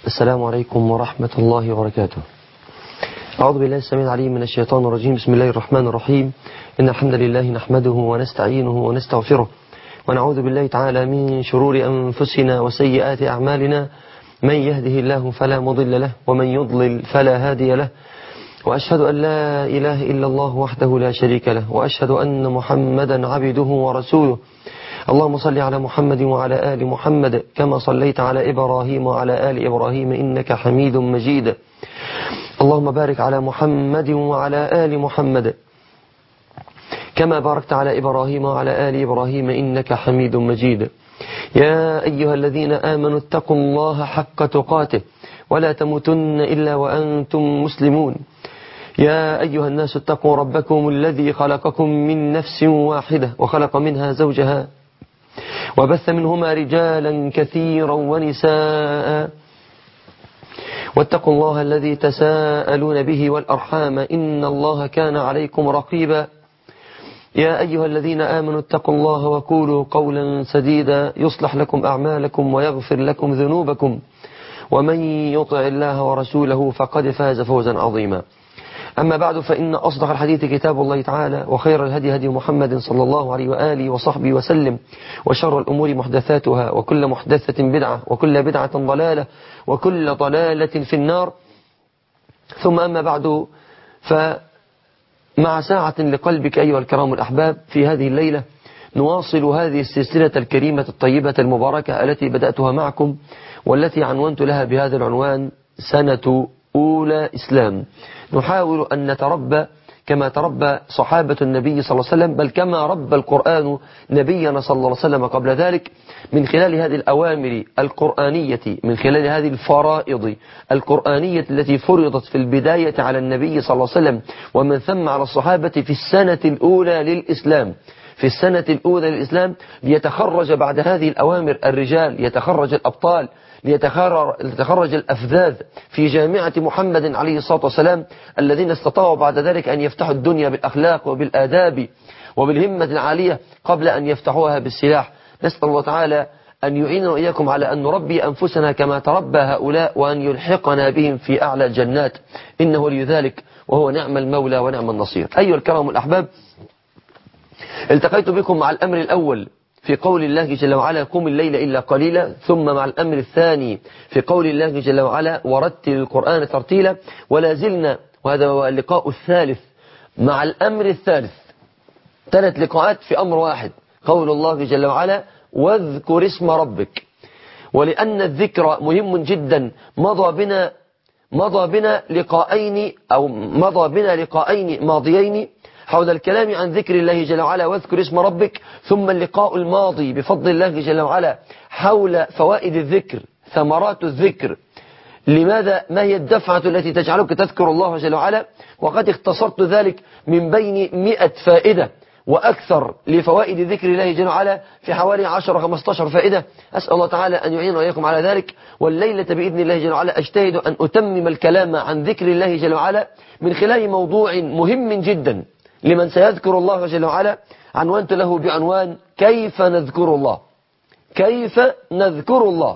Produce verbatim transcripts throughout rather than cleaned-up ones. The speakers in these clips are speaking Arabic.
السلام عليكم ورحمة الله وبركاته. أعوذ بالله السميع العليم من الشيطان الرجيم. بسم الله الرحمن الرحيم. إن الحمد لله نحمده ونستعينه ونستغفره ونعوذ بالله تعالى من شرور أنفسنا وسيئات أعمالنا. من يهده الله فلا مضل له ومن يضلل فلا هادي له، وأشهد أن لا إله إلا الله وحده لا شريك له، وأشهد أن محمدا عبده ورسوله. اللهم صل على محمد وعلى آل محمد كما صليت على إبراهيم وعلى آل إبراهيم إنك حميد مجيد. اللهم بارك على محمد وعلى آل محمد كما باركت على إبراهيم وعلى آل إبراهيم إنك حميد مجيد. يا أيها الذين آمنوا اتقوا الله حق تقاته ولا تموتن إلا وأنتم مسلمون. يا أيها الناس اتقوا ربكم الذي خلقكم من نفس واحدة وخلق منها زوجها وبث منهما رجالا كثيرا ونساء، واتقوا الله الذي تساءلون به والأرحام إن الله كان عليكم رقيبا. يا أيها الذين آمنوا اتقوا الله وقولوا قولا سديدا يصلح لكم أعمالكم ويغفر لكم ذنوبكم، ومن يطع الله ورسوله فقد فاز فوزا عظيما. أما بعد، فإن أصدق الحديث كتاب الله تعالى، وخير الهدي هدي محمد صلى الله عليه وآله وصحبه وسلم، وشر الأمور محدثاتها، وكل محدثة بدعة، وكل بدعة ضلالة، وكل ضلالة في النار. ثم أما بعد، فمع ساعة لقلبك أيها الكرام الأحباب، في هذه الليلة نواصل هذه السلسلة الكريمة الطيبة المباركة التي بدأتها معكم، والتي عنونت لها بهذا العنوان: سنة أولى إسلام. نحاول أن نتربى كما تربى صحابة النبي صلى الله عليه وسلم، بل كما ربى القرآن نبينا صلى الله عليه وسلم قبل ذلك، من خلال هذه الأوامر القرآنية، من خلال هذه الفرائض القرآنية التي فرضت في البداية على النبي صلى الله عليه وسلم ومن ثم على الصحابة في السنة الأولى للإسلام. في السنة الأولى للإسلام ليتخرج بعد هذه الأوامر الرجال، يتخرج الأبطال، ليتخرج الأفذاذ في جامعة محمد عليه الصلاة والسلام، الذين استطاعوا بعد ذلك أن يفتحوا الدنيا بالأخلاق وبالآداب وبالهمة العالية قبل أن يفتحوها بالسلاح. نسأل الله تعالى أن يعيننا وإياكم على أن نربي أنفسنا كما تربى هؤلاء، وأن يلحقنا بهم في أعلى الجنات، إنه لي ذلك وهو نعم المولى ونعم النصير. أيها الكرام الأحباب، التقيت بكم مع الأمر الأول في قول الله جل وعلا: قم الليل إلا قليلا، ثم مع الأمر الثاني في قول الله جل وعلا: ورتل القرآن ترتيلا. ولا زلنا، وهذا هو اللقاء الثالث مع الأمر الثالث، ثلاث لقاءات في أمر واحد، قول الله جل وعلا: واذكر اسم ربك. ولأن الذكر مهم جدا، مضى بنا مضى بنا لقاءين أو مضى بنا لقاءين ماضيين حول الكلام عن ذكر الله جل وعلا واذكر اسم ربك، ثم اللقاء الماضي بفضل الله جل وعلا حول فوائد الذكر، ثمرات الذكر، لماذا ما هي الدفعة التي تجعلك تذكر الله جل وعلا. وقد اختصرت ذلك من بين مئة فائدة وأكثر لفوائد ذكر الله جل وعلا في حوالي عشر خمسة عشر فائدة. أسأل الله تعالى أن يعيننا وإياكم على ذلك. والليلة بإذن الله جل وعلا أجتهد أن أتمم الكلام عن ذكر الله جل وعلا من خلال موضوع مهم جدا لمن سيذكر الله جل وعلا، عنوانت له بعنوان: كيف نذكر الله. كيف نذكر الله.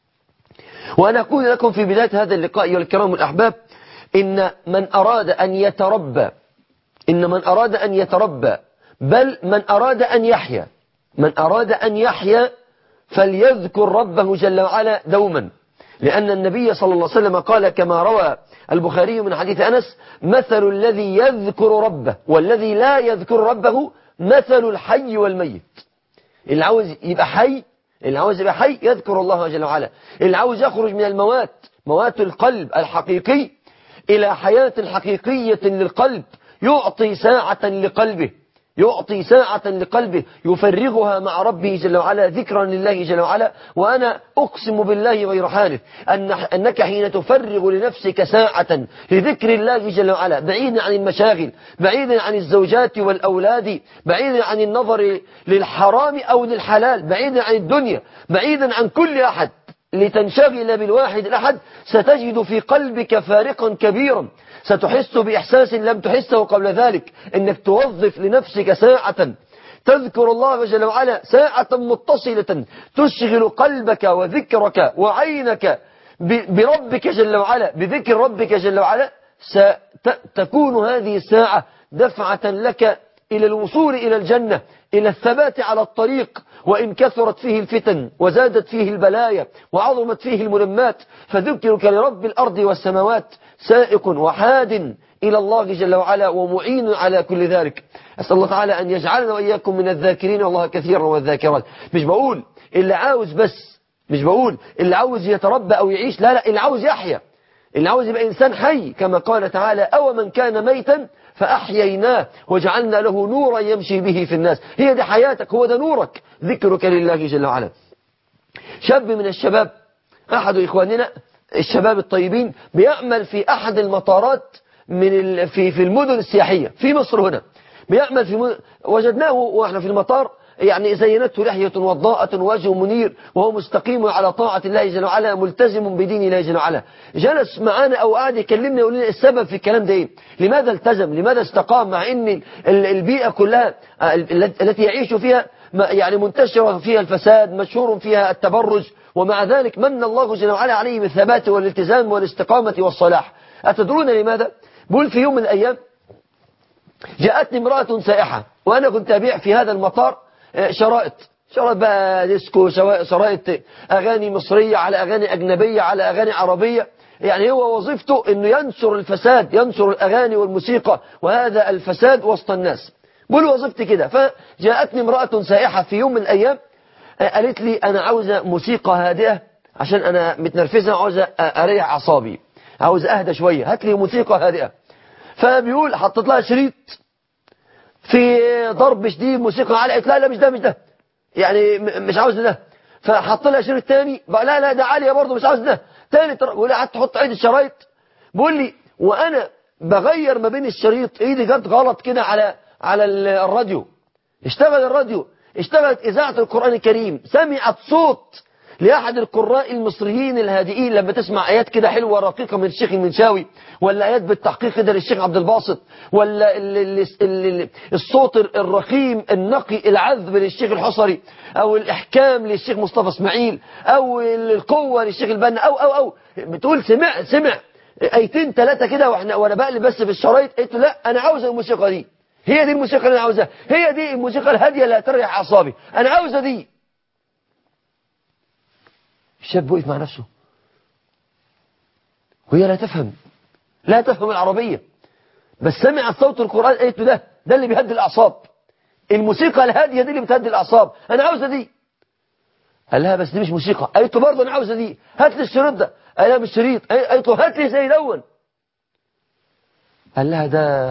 وأنا أقول لكم في بداية هذا اللقاء أيها الكرام الأحباب، إن من أراد أن يتربى إن من أراد أن يتربى بل من أراد أن يحيا من أراد أن يحيا فليذكر ربه جل وعلا دوما. لأن النبي صلى الله عليه وسلم قال كما روى البخاري من حديث أنس: مثل الذي يذكر ربه والذي لا يذكر ربه مثل الحي والميت. اللي عاوز يبقى حي اللي عاوز يبقى حي يذكر الله جل وعلا. اللي عاوز يخرج من الموات، موات القلب الحقيقي، إلى حياة حقيقية للقلب، يعطي ساعة لقلبه يعطي ساعة لقلبه يفرغها مع ربه جل وعلا ذكرا لله جل وعلا. وأنا أقسم بالله غير حالف أن أنك حين تفرغ لنفسك ساعة لذكر الله جل وعلا، بعيدا عن المشاغل، بعيدا عن الزوجات والأولاد، بعيدا عن النظر للحرام أو للحلال، بعيدا عن الدنيا، بعيدا عن كل أحد، لتنشغل بالواحد الأحد، ستجد في قلبك فارقا كبيرا. ستحس بإحساس لم تحسه قبل ذلك، إنك توظف لنفسك ساعة تذكر الله جل وعلا، ساعة متصلة تشغل قلبك وذكرك وعينك بربك جل وعلا، بذكر ربك جل وعلا، ستكون هذه الساعة دفعة لك إلى الوصول إلى الجنة، إلى الثبات على الطريق، وإن كثرت فيه الفتن وزادت فيه البلايا وعظمت فيه الملمات، فذكرك لرب الأرض والسماوات سائق وحاد إلى الله جل وعلا ومعين على كل ذلك. أسأل الله تعالى أن يجعلنا وإياكم من الذاكرين الله كثيرا والذاكرات. مش بقول اللي عاوز بس، مش بقول اللي عاوز يتربى أو يعيش، لا لا، اللي عاوز يحيا، اللي عاوز يبقى إنسان حي، كما قال تعالى أو من كان ميتا فأحييناه وجعلنا له نورا يمشي به في الناس. هي دي حياتك، هو ده نورك، ذكرك لله جل وعلا. شاب من الشباب، أحد إخواننا الشباب الطيبين، بيعمل في أحد المطارات من في في المدن السياحية في مصر هنا، بيعمل في مدن. وجدناه وإحنا في المطار يعني زينته لحية وضاءة وجه منير وهو مستقيم على طاعة الله جل وعلا، ملتزم بدين الله جل وعلا. جلس معانا أو قاعد يكلمنا يقول لنا السبب في الكلام ده إيه؟ لماذا التزم؟ لماذا استقام؟ مع إن البيئة كلها التي يعيش فيها يعني منتشرة فيها الفساد، مشهور فيها التبرج، ومع ذلك من الله جل وعلا عليه بالثبات والالتزام والاستقامة والصلاح. أتدرون لماذا؟ بقول في يوم من الأيام جاءتني امرأة سائحة، وأنا كنت أبيع في هذا المطار شرائط شرائط بقى ديسكو، شرائط أغاني مصرية على أغاني أجنبية على أغاني عربية. يعني هو وظيفته أنه ينشر الفساد، ينشر الأغاني والموسيقى وهذا الفساد وسط الناس. بقول وظيفتي كده. فجاءتني امرأة سائحة في يوم من الأيام قالت لي أنا عاوزة موسيقى هادئة عشان أنا متنرفزة، عاوزة أريح أعصابي، عاوزة أهدى شوية، هات لي موسيقى هادئة. فبيقول حطت لها شريط في ضرب شديد، موسيقى عالية، لا لا مش ده مش ده، يعني مش عاوز ده. فحط لها شريط تاني، لا لا ده عالية برضه مش عاوز ده تاني. بيقول لي قعدت تحط عيد الشرايط، بيقول لي وانا بغير ما بين الشريط ايدي جت غلط كده على على الراديو، اشتغل الراديو، اشتغلت إذاعة القرآن الكريم، سمعت صوت لأحد القراء المصريين الهادئين لما تسمع آيات كده حلوة رقيقة من الشيخ المنشاوي، ولا آيات بالتحقيق كده للشيخ عبد الباسط، ولا ال ال ال الصوت الرخيم النقي العذب للشيخ الحصري، أو الإحكام للشيخ مصطفى اسماعيل، أو القوة للشيخ البنا، أو أو أو بتقول سمع سمع آيتين ثلاثة كده واحنا وانا بقلب بس في الشرايط، قلت لا أنا عاوز الموسيقى دي، هي دي الموسيقى اللي أنا عاوزها، هي دي الموسيقى الهادية اللي هتريح أعصابي، أنا عاوزة دي. الشاب وقف مع نفسه وهي لا تفهم، لا تفهم العربية، بس سمعت صوت القرآن قالت له ده ده اللي بيهدي الأعصاب، الموسيقى الهادية دي اللي بتهدي الأعصاب، أنا عاوزة دي. قال لها بس دي مش موسيقى، قالت له برضه أنا عاوزة دي، هات لي الشريط ده، قال لها مش شريط، قالت له هات لي زي دون. قال لها ده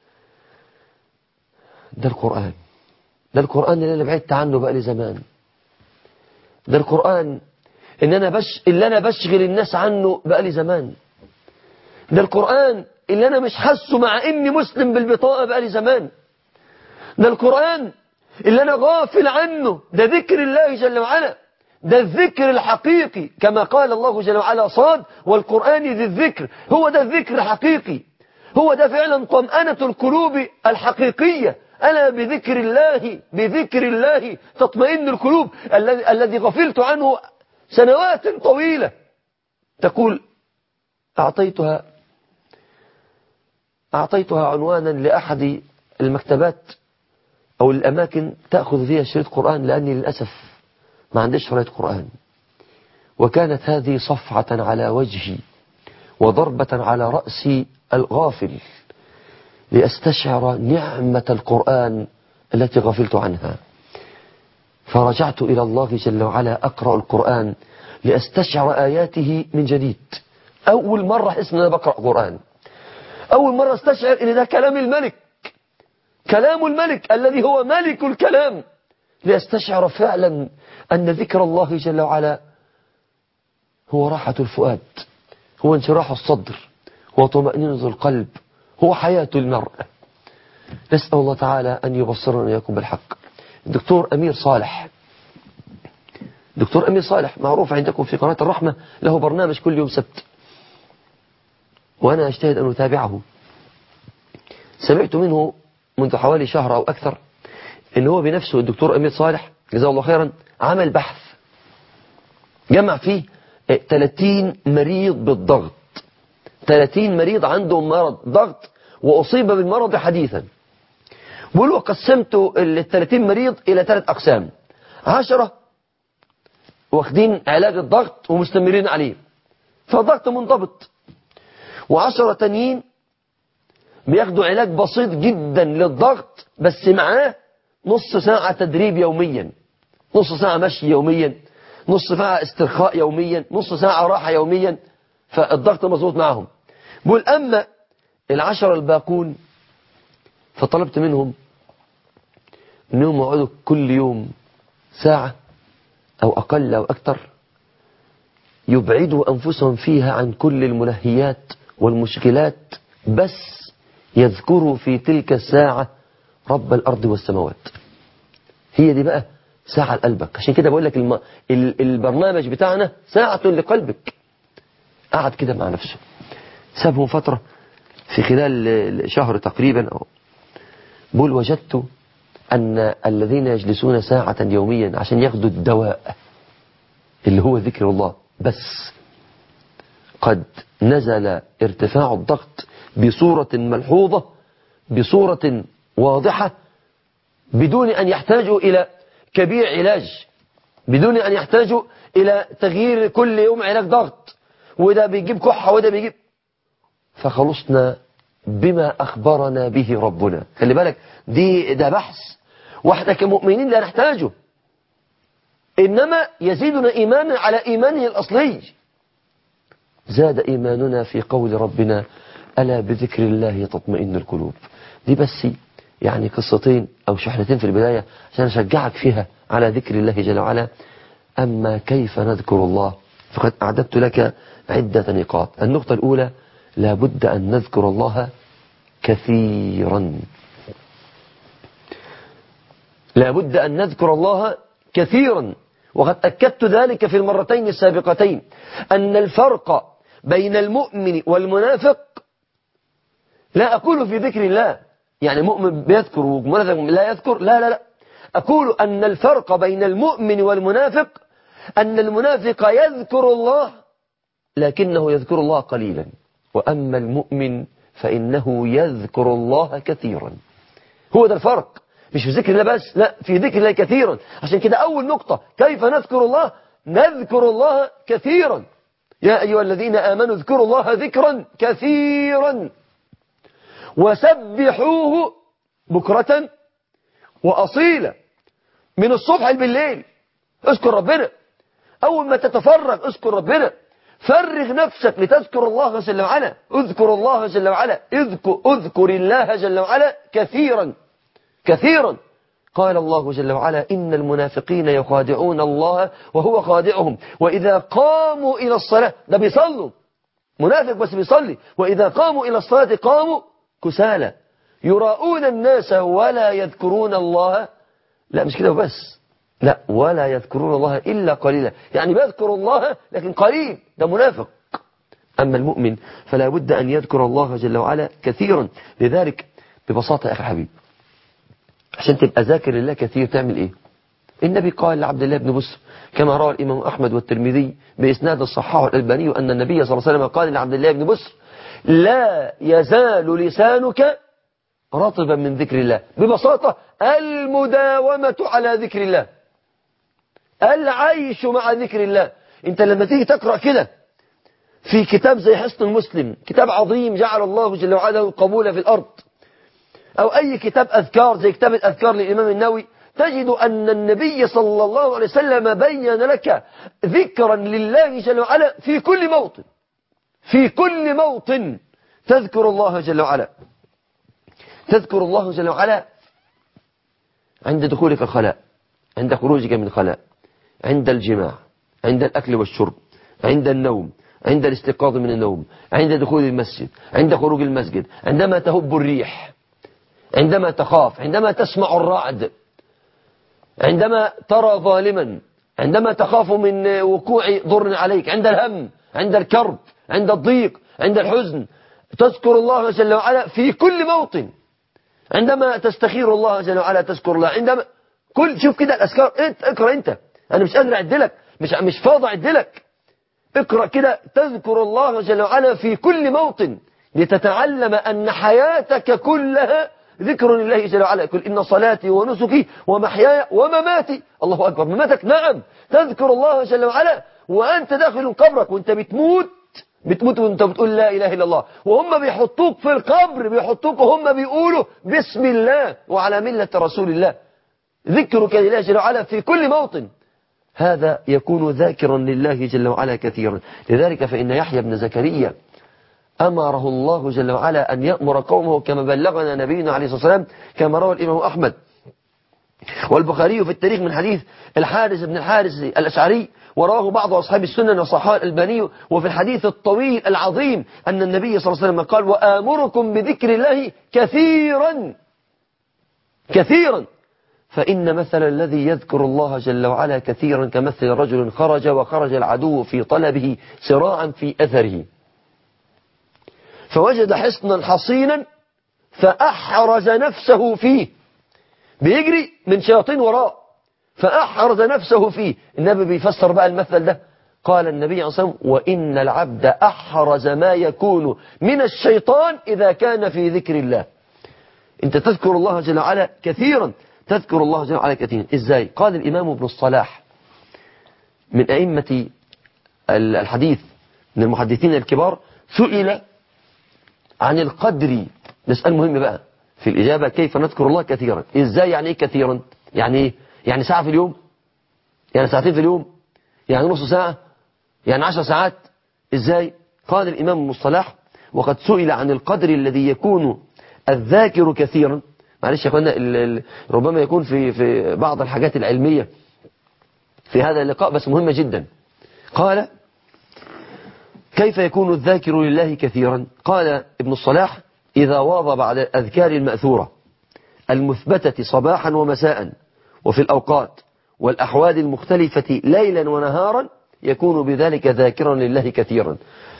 ده القرآن، ده القرآن اللي أنا بعدت عنه بقى لي زمان، ده القرآن إن أنا بش اللي أنا بشغل الناس عنه بقى لي زمان، ده القرآن اللي أنا مش حاسه مع إني مسلم بالبطاقة بقى لي زمان، ده القرآن اللي أنا غافل عنه، ده ذكر الله جل وعلا، ده الذكر الحقيقي كما قال الله جل وعلا صاد والقرآن ذي الذكر، هو ده الذكر الحقيقي، هو ده فعلا طمأنة القلوب الحقيقية. ألا بذكر الله بذكر الله تطمئن القلوب، الذي الذي غفلت عنه سنوات طويلة. تقول أعطيتها أعطيتها عنوانا لأحد المكتبات أو الأماكن تأخذ فيها شريط قرآن، لأني للأسف ما عنديش شريط قرآن، وكانت هذه صفعة على وجهي وضربة على رأسي الغافل لأستشعر نعمة القرآن التي غفلت عنها. فرجعت إلى الله جل وعلا أقرأ القرآن لأستشعر آياته من جديد. أول مرة أحس أن أنا بقرأ قرآن، أول مرة استشعر أن ده كلام الملك، كلام الملك الذي هو ملك الكلام، لأستشعر فعلا أن ذكر الله جل وعلا هو راحة الفؤاد، هو انشراح الصدر، هو طمأنينة القلب، هو حياة المرء. نسأل الله تعالى أن يبصرنا وإياكم بالحق. الدكتور أمير صالح، دكتور أمير صالح معروف عندكم في قناة الرحمة، له برنامج كل يوم سبت، وأنا أجتهد أن أتابعه. سمعت منه منذ حوالي شهر أو أكثر إن هو بنفسه الدكتور أمير صالح جزاه الله خيرا عمل بحث جمع فيه ثلاثين مريض بالضغط، ثلاثين مريض عندهم مرض ضغط وأصيب بالمرض حديثا. بيقولوا قسمت ال ثلاثين مريض إلى ثلاث أقسام، عشرة واخدين علاج الضغط ومستمرين عليه فالضغط منضبط، وعشرة تانيين بياخدوا علاج بسيط جدا للضغط بس معاه نص ساعة تدريب يوميا، نص ساعة مشي يوميا، نص ساعة استرخاء يوميا، نص ساعة راحة يوميا، فالضغط مظبوط معهم. بقول أما العشرة الباقون فطلبت منهم أنهم يقعدوا كل يوم ساعة أو أقل أو أكثر يبعدوا أنفسهم فيها عن كل الملهيات والمشكلات، بس يذكروا في تلك الساعة رب الأرض والسماوات. هي دي بقى ساعة لقلبك. عشان كده بقول لك الم... البرنامج بتاعنا ساعة لقلبك. قعد كده مع نفسه، سابهم فترة في خلال شهر تقريبا، أو بقول وجدت أن الذين يجلسون ساعة يوميا عشان ياخدوا الدواء اللي هو ذكر الله بس، قد نزل ارتفاع الضغط بصورة ملحوظة، بصورة واضحة، بدون أن يحتاجوا إلى كبير علاج، بدون أن يحتاجوا إلى تغيير كل يوم علاج ضغط، وده بيجيب كحة وده بيجيب. فخلصنا بما أخبرنا به ربنا. خلي بالك دي ده بحث، واحنا كمؤمنين لا نحتاجه، إنما يزيدنا إيمانا على إيمانه الأصلي. زاد إيماننا في قول ربنا ألا بذكر الله تطمئن القلوب. دي بس يعني قصتين أو شحنتين في البداية عشان أشجعك فيها على ذكر الله جل وعلا. أما كيف نذكر الله فقد أعددت لك عدة نقاط. النقطة الأولى لابد أن نذكر الله كثيرا، لابد أن نذكر الله كثيرا، وقد أكدت ذلك في المرتين السابقتين أن الفرق بين المؤمن والمنافق لا أقول في ذكر الله يعني مؤمن بيذكر ومنافق لا يذكر، لا لا لا، أقول أن الفرق بين المؤمن والمنافق أن المنافق يذكر الله لكنه يذكر الله قليلا، وأما المؤمن فإنه يذكر الله كثيرا. هو ده الفرق، مش في ذكر الله بس، لا، في ذكر الله كثيرا. عشان كده أول نقطة كيف نذكر الله؟ نذكر الله كثيرا. يا أيها الذين آمنوا اذكروا الله ذكرا كثيرا وسبحوه بكرة وأصيلا. من الصبح بالليل اذكر ربنا، أول ما تتفرغ اذكر ربنا، فرغ نفسك لتذكر الله جل وعلا، اذكر الله جل وعلا، اذكر, اذكر الله جل وعلا كثيرا كثيرا. قال الله جل وعلا إن المنافقين يخادعون الله وهو خادعهم وإذا قاموا إلى الصلاة، ده بيصلوا منافق بس بيصلي، وإذا قاموا إلى الصلاة قاموا كسالى يراؤون الناس ولا يذكرون الله. لا مش كده وبس، لا، ولا يذكرون الله إلا قليلا، يعني بيذكر الله لكن قليل، ده منافق. أما المؤمن فلا بد أن يذكر الله جل وعلا كثيرا. لذلك ببساطة يا أخي حبيب، عشان تبقى ذاكر الله كثير تعمل إيه؟ النبي قال لعبد الله بن بسر كما روى الإمام أحمد والترمذي بإسناد الصحاح الألباني أن النبي صلى الله عليه وسلم قال لعبد الله بن بسر لا يزال لسانك رطبا من ذكر الله. ببساطة المداومة على ذكر الله، العيش مع ذكر الله. انت لما تيجي تقرأ كده في كتاب زي حصن المسلم، كتاب عظيم جعل الله جل وعلا القبول في الأرض، أو أي كتاب أذكار زي كتاب الأذكار للإمام النووي، تجد أن النبي صلى الله عليه وسلم بين لك ذكرا لله جل وعلا في كل موطن، في كل موطن تذكر الله جل وعلا. تذكر الله جل وعلا عند دخولك الخلاء، عند خروجك من الخلاء، عند الجماع، عند الأكل والشرب، عند النوم، عند الاستيقاظ من النوم، عند دخول المسجد، عند خروج المسجد، عندما تهب الريح، عندما تخاف، عندما تسمع الرعد، عندما ترى ظالما، عندما تخاف من وقوع ضر عليك، عند الهم، عند الكرب، عند الضيق، عند الحزن، تذكر الله جل وعلا في كل موطن. عندما تستخير الله جل وعلا تذكر الله، عندما كل شوف كده الأذكار، انت اقرأ انت، انا مش قادر اعدلك، مش مش فاضي اعدلك. اقرأ كده تذكر الله جل وعلا في كل موطن لتتعلم أن حياتك كلها ذكر لله جل وعلا. يقول إن صلاتي ونسكي ومحياي ومماتي، الله أكبر، مماتك نعم تذكر الله جل وعلا وأنت داخل قبرك، وأنت بتموت بتموت وأنت بتقول لا إله إلا الله، وهم بيحطوك في القبر بيحطوك وهم بيقولوا بسم الله وعلى ملة رسول الله. ذكرك لله جل وعلا في كل موطن، هذا يكون ذاكرا لله جل وعلا كثيرا. لذلك فإن يحيى بن زكريا أمره الله جل وعلا أن يأمر قومه كما بلغنا نبينا عليه الصلاة والسلام، كما روى الإمام أحمد والبخاري في التاريخ من حديث الحارث بن الحارث الأشعري، ورواه بعض أصحاب السنن وصححه الألباني. وفي الحديث الطويل العظيم أن النبي صلى الله عليه وسلم قال وآمركم بذكر الله كثيرا كثيرا، فإن مثل الذي يذكر الله جل وعلا كثيرا كمثل رجل خرج وخرج العدو في طلبه سراعا في أثره، فوجد حصنا حصينا فأحرز نفسه فيه، بيجري من شياطين وراء فأحرز نفسه فيه. النبي بيفسر بقى المثل ده، قال النبي عليه الصلاة والسلام وإن العبد أحرز ما يكون من الشيطان إذا كان في ذكر الله. أنت تذكر الله جل وعلا كثيرا، تذكر الله جل وعلا كثيرا. إزاي؟ قال الإمام ابن الصلاح من أئمة الحديث من المحدثين الكبار، سئل عن القدر، نسأل مهم بقى في الإجابة، كيف نذكر الله كثيرا؟ إزاي؟ يعني إيه كثيرا؟ يعني إيه؟ يعني ساعة في اليوم؟ يعني ساعتين في اليوم؟ يعني نص ساعة؟ يعني عشر ساعات؟ إزاي؟ قال الإمام ابن الصلاح وقد سئل عن القدر الذي يكون الذاكر كثيرا. معلش يا أخوانا ربما يكون في في بعض الحاجات العلمية في هذا اللقاء بس مهمة جدا. قال كيف يكون الذاكر لله كثيرا؟ قال ابن الصلاح إذا واظب على الأذكار المأثورة المثبتة صباحا ومساء وفي الأوقات والأحوال المختلفة ليلا ونهارا يكون بذلك ذاكرا لله كثيرا.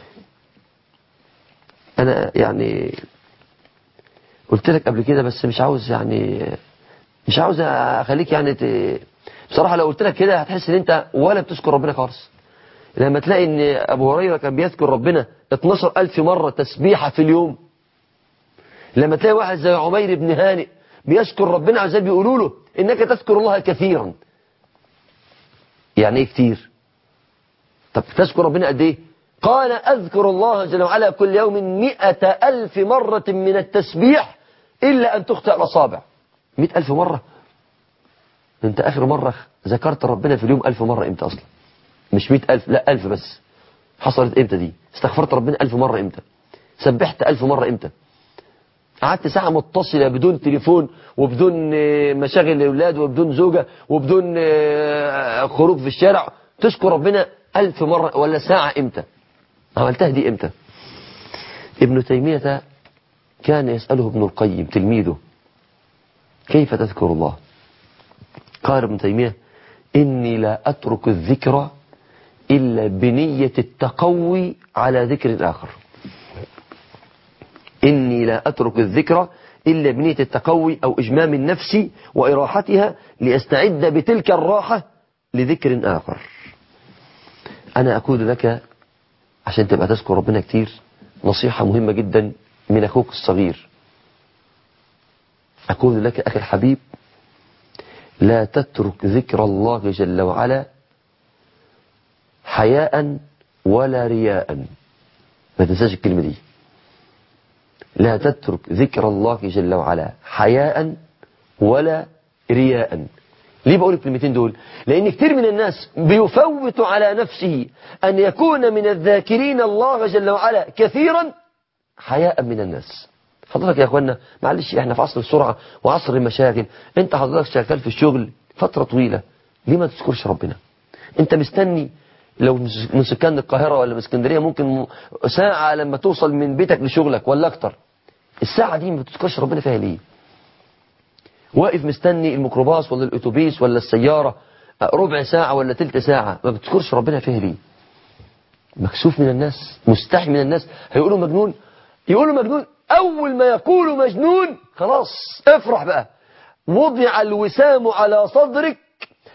أنا يعني قلت لك قبل كده بس مش عاوز يعني مش عاوز أخليك يعني ت... بصراحة لو قلت لك كده هتحس ان انت ولا بتذكر ربنا خالص. لما تلاقي ان ابو هريرة كان بيذكر ربنا اتناشر ألف مرة تسبيحة في اليوم، لما تلاقي واحد زي عمير بن هانئ بيشكر ربنا عز وجل بيقولوا له انك تذكر الله كثيرا. يعني ايه كتير؟ طب تذكر ربنا قد ايه؟ قال اذكر الله جل وعلا كل يوم مئة ألف مرة من التسبيح إلا أن تخطئ الأصابع. مئة ألف مرة؟ انت آخر مرة ذكرت ربنا في اليوم ألف مرة امتى أصلا؟ مش مئة ألف، لا ألف بس. حصلت امتى دي؟ استغفرت ربنا ألف مرة امتى؟ سبحت ألف مرة امتى؟ قعدت ساعة متصلة بدون تليفون وبدون مشاغل الأولاد وبدون زوجة وبدون خروج في الشارع تشكر ربنا ألف مرة ولا ساعة امتى؟ عملتها دي امتى؟ ابن تيمية كان يسأله ابن القيم تلميذه كيف تذكر الله؟ قال ابن تيمية إني لا أترك الذكر إلا بنية التقوي على ذكر الآخر. إني لا أترك الذكر إلا بنية التقوي أو إجمام النفس وإراحتها لأستعد بتلك الراحة لذكر آخر. أنا أقول لك عشان تبقى تذكر ربنا كتير نصيحة مهمة جدا من أخوك الصغير. أقول لك أخي الحبيب لا تترك ذكر الله جل وعلا حياء ولا رياء. ما تنساش الكلمة دي. لا تترك ذكر الله جل وعلا حياء ولا رياء. ليه بقول الكلمتين دول؟ لأن كتير من الناس بيفوت على نفسه أن يكون من الذاكرين الله جل وعلا كثيرا حياء من الناس. حضرتك يا أخوانا معلش احنا في عصر السرعة وعصر المشاغل. انت حضرتك شغال في الشغل فترة طويلة، ليه ما تذكرش ربنا؟ انت مستني لو من سكان القاهرة ولا من اسكندرية ممكن ساعة لما توصل من بيتك لشغلك ولا اكتر، الساعة دي ما تذكرش ربنا فيها ليه؟ واقف مستني الميكروباص ولا الاتوبيس ولا السيارة ربع ساعة ولا تلت ساعة، ما بتذكرش ربنا فيها ليه؟ مكسوف من الناس، مستحي من الناس، هيقولوا مجنون. يقولوا مجنون، أول ما يقولوا مجنون خلاص افرح بقى. وضع الوسام على صدرك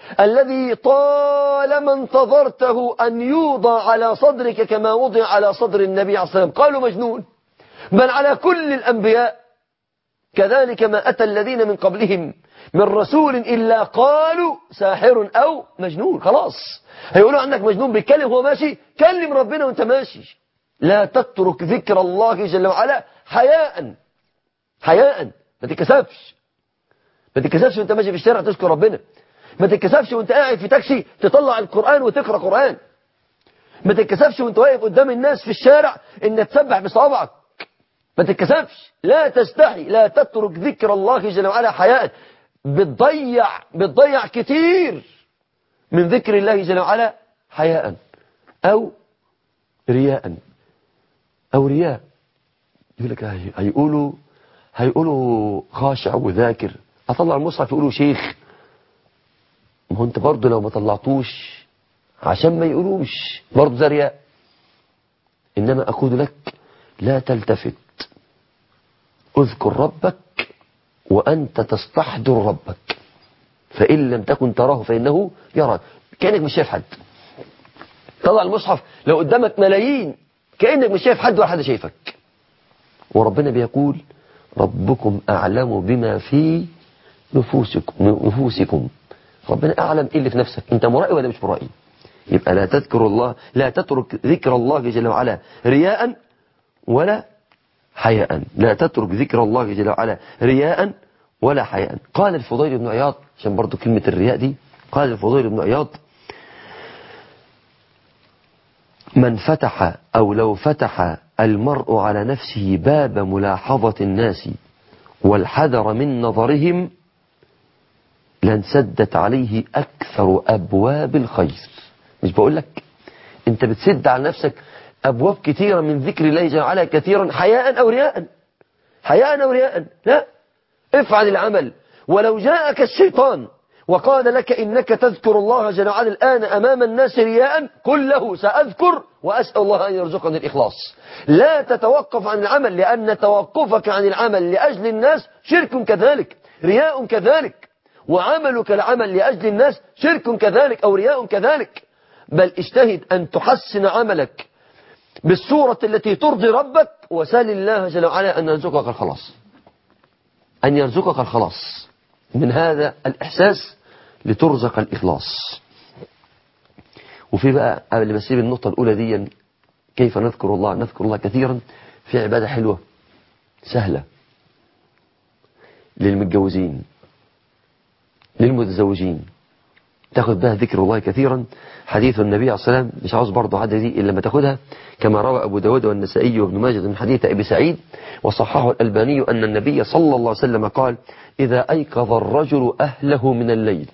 الذي طالما انتظرته أن يوضع على صدرك كما وضع على صدر النبي عليه الصلاة والسلام، قالوا مجنون. بل على كل الأنبياء كذلك ما أتى الذين من قبلهم من رسول إلا قالوا ساحر أو مجنون. خلاص هيقولوا عنك مجنون، بيتكلم هو ماشي، كلم ربنا وانت ماشي. لا تترك ذكر الله جل وعلا حياء حياء. ما تتكسفش، ما تتكسفش وانت ماشي في الشارع تذكر ربنا. ما تتكسفش وانت قاعد في تاكسي تطلع القرآن وتقرأ قرآن. ما تتكسفش وانت واقف قدام الناس في الشارع ان تسبح بصوابعك. ما تتكسفش، لا تستحي، لا تترك ذكر الله جل وعلا حياء. بتضيع بتضيع كتير من ذكر الله جل وعلا حياء أو رياء أو رياء. يقول لك هيقولوا هيقولوا خاشع وذاكر، أطلع المصحف يقولوا شيخ. ما هو أنت برضه لو ما طلعتوش عشان ما يقولوش برضه ده رياء. إنما أقول لك لا تلتفت، اذكر ربك وأنت تستحضر ربك، فإن لم تكن تراه فإنه يراك. كأنك مش شايف حد. طلع المصحف لو قدامك ملايين كأنك مش شايف حد ولا حد شايفك. وربنا بيقول ربكم أعلم بما في نفوسكم نفوسكم ربنا أعلم إيه اللي في نفسك، أنت مرائي ولا مش مرائي. يبقى لا تذكر الله، لا تترك ذكر الله جل وعلا رياء ولا حياء. لا تترك ذكر الله جل وعلا رياء ولا حياء. قال الفضيل بن عياض، عشان برضو كلمة الرياء دي، قال الفضيل بن عياض من فتح أو لو فتح المرء على نفسه باب ملاحظة الناس والحذر من نظرهم لانسدت عليه أكثر أبواب الخير. مش بقول لك أنت بتسد على نفسك أبواب كثيرة من ذكر الله جل وعلا كثيرا حياء أو رياء، حياء أو رياء. لا، افعل العمل. ولو جاءك الشيطان وقال لك إنك تذكر الله جل وعلا الآن أمام الناس رياء، قل له سأذكر وأسأل الله أن يرزقني الإخلاص. لا تتوقف عن العمل، لأن توقفك عن العمل لأجل الناس شرك كذلك، رياء كذلك. وعملك العمل لأجل الناس شرك كذلك أو رياء كذلك. بل اجتهد أن تحسن عملك بالصورة التي ترضي ربك، وسال الله جل وعلا أن يرزقك الخلاص، أن يرزقك الخلاص من هذا الإحساس لترزق الإخلاص. وفي بقى قبل ما اسيب النقطة الأولى دي، كيف نذكر الله؟ نذكر الله كثيرا في عبادة حلوة سهلة للمتجوزين للمتزوجين، تاخد بها ذكر الله كثيرا. حديث النبي عليه الصلاة والسلام، مش عاوز برضه عدد دي إلا ما تاخدها، كما روى أبو داود والنسائي وابن ماجه من حديث أبي سعيد وصححه الألباني أن النبي صلى الله عليه وسلم قال إذا أيقظ الرجل أهله من الليل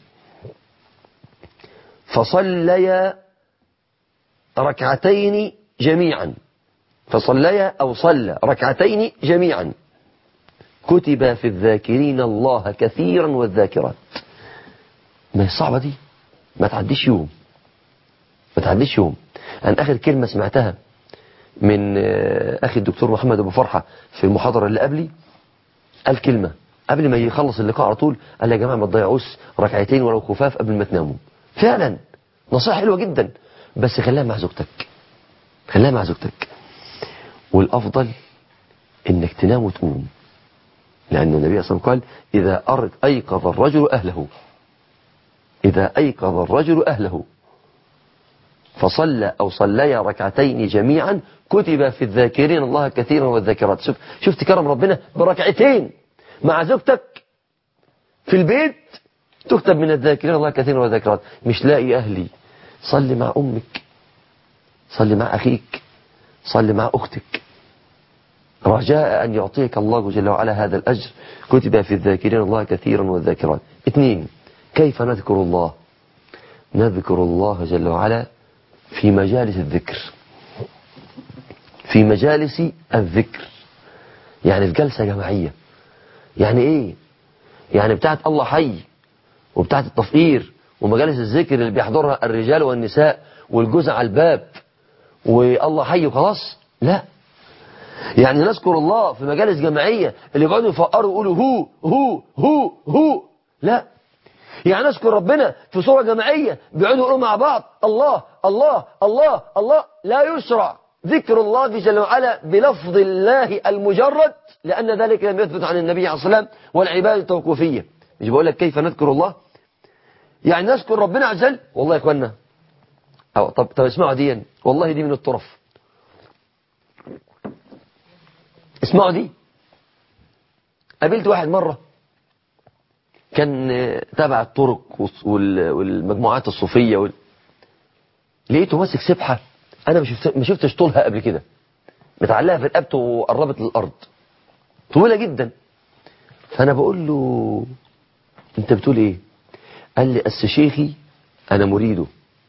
فصليا ركعتين جميعا فصليا أو صلى ركعتين جميعا كتب في الذاكرين الله كثيرا والذاكرات. ما هي صعبة دي، ما تعديش يوم ما تعديش يوم. أنا آخر كلمة سمعتها من أخي الدكتور محمد أبو فرحة في المحاضرة اللي قبلي، قال كلمة قبل ما يخلص اللقاء على طول، قال يا جماعة ما تضيعوش ركعتين ولو خفاف قبل ما تناموا. فعلا نصيحة حلوة جدا، بس خليها مع زوجتك، خليها مع زوجتك. والأفضل إنك تنام وتقوم، لأن النبي صلى الله عليه وسلم قال إذا أيقظ الرجل أهله إذا أيقظ الرجل أهله فصلى أو صليا ركعتين جميعا كتب في الذاكرين الله كثيرا والذاكرات. شوف شفت كرم ربنا بركعتين مع زوجتك في البيت، تكتب من الذاكرين الله كثيرا والذاكرات. مش لاقي أهلي، صلي مع أمك، صلي مع أخيك، صلي مع أختك، رجاء أن يعطيك الله جل وعلا هذا الأجر. كتب في الذاكرين الله كثيرا والذاكرات. اثنين، كيف نذكر الله؟ نذكر الله جل وعلا في مجالس الذكر، في مجالس الذكر، يعني في جلسة جماعية. يعني ايه؟ يعني بتاعت الله حي وبتاعت التفقير ومجالس الذكر اللي بيحضرها الرجال والنساء والجزء على الباب والله حي وخلاص. لا، يعني نذكر الله في مجالس جماعية اللي يقعدوا يفقروا ويقولوا هو هو هو هو. لا، يعني نذكر ربنا في صورة جماعية بيقعدوا يقولوا مع بعض الله الله الله الله. لا يشرع ذكر الله جل وعلا بلفظ الله المجرد، لأن ذلك لم يثبت عن النبي عليه الصلاة والسلام، والعبادة توقيفية. مش بقول لك كيف نذكر الله، يعني نذكر ربنا عز وجل. والله يا اخوانا، أو طب طب اسمعوا دي، والله دي من الطرف. اسمعوا دي. قابلت واحد مرة كان تابع الطرق والمجموعات الصوفية وال... لقيته ماسك سبحة أنا ما شفت ما شفتش طولها قبل كده، متعلقة في رقبته وقربت للأرض، طويلة جدا. فأنا بقول له أنت بتقول إيه؟ قال لي أس شيخي أنا مريده،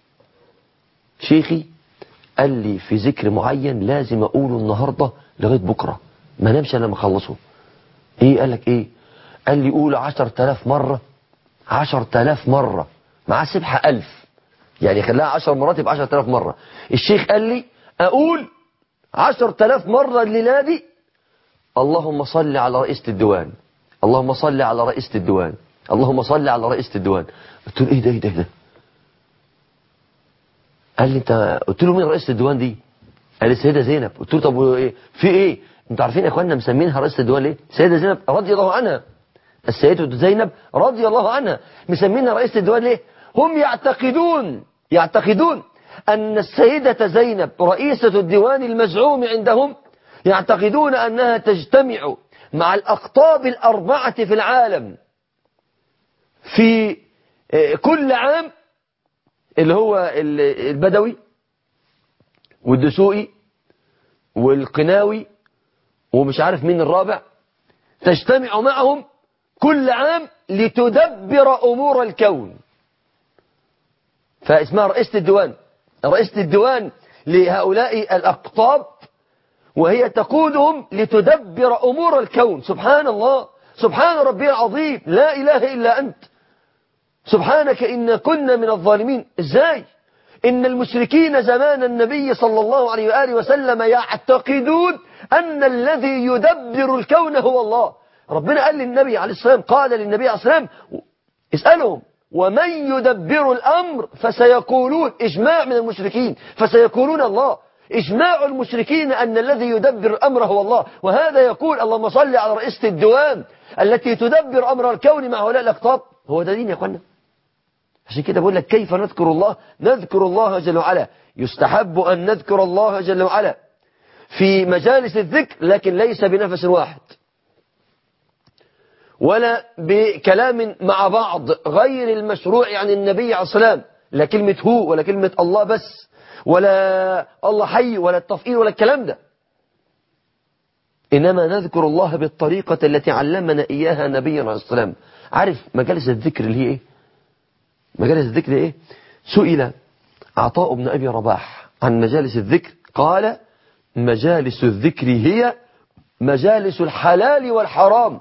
شيخي قال لي في ذكر معين لازم أقوله النهاردة لغاية بكرة، ما نمشي أنا ما أخلصه. إيه؟ قال لك إيه؟ قال لي قول عشر تلاف مرة، عشر تلاف مرة مع سبحة ألف، يعني خلاها عشر مرات يبقى عشر تلاف مرة. الشيخ قال لي أقول عشر تلاف مرة الليلة دي اللهم صل على رئيسة الديوان، اللهم صل على رئيسة الديوان، اللهم صل على رئيسة الديوان. قلت له إيه ده إيه ده إيه ده؟ قال لي أنت، قلت له مين رئيسة الديوان دي؟ قال لي السيدة زينب. قلت له طب إيه في إيه؟ أنتوا عارفين يا إخواننا مسمينها رئيسة الديوان ليه؟ السيدة زينب رضي الله عنها، السيدة زينب رضي الله عنها مسمينها رئيسة الديوان ليه؟ هم يعتقدون يعتقدون أن السيدة زينب رئيسة الديوان المزعوم عندهم، يعتقدون أنها تجتمع مع الأقطاب الأربعة في العالم في كل عام، اللي هو البدوي والدسوقي والقناوي ومش عارف مين الرابع، تجتمع معهم كل عام لتدبر أمور الكون. فاسمها رئيسة الديوان، رئيسة الديوان لهؤلاء الأقطاب، وهي تقودهم لتدبر أمور الكون. سبحان الله، سبحان ربي العظيم، لا إله إلا أنت، سبحانك إنا كنا من الظالمين. إزاي؟ إن المشركين زمان النبي صلى الله عليه وآله وسلم يعتقدون أن الذي يدبر الكون هو الله. ربنا قال للنبي عليه السلام، قال للنبي عليه السلام اسألهم ومن يدبر الأمر فسيقولون، إجماع من المشركين، فسيقولون الله. إجماع المشركين أن الذي يدبر الأمر هو الله، وهذا يقول اللهم صل على رئيسة الديوان التي تدبر أمر الكون مع هؤلاء الأقطاب. هو ده دين يا أخوانا. عشان كده بقول لك كيف نذكر الله؟ نذكر الله جل وعلا، يستحب أن نذكر الله جل وعلا في مجالس الذكر، لكن ليس بنفس واحد ولا بكلام مع بعض غير المشروع عن النبي عليه الصلاة والسلام، لا كلمة هو ولا كلمة الله بس ولا الله حي ولا التفقير ولا الكلام ده، إنما نذكر الله بالطريقة التي علمنا إياها نبينا عليه الصلاة والسلام. عارف مجالس الذكر اللي هي إيه؟ مجالس الذكر إيه؟ سئل عطاء بن أبي رباح عن مجالس الذكر، قال مجالس الذكر هي مجالس الحلال والحرام.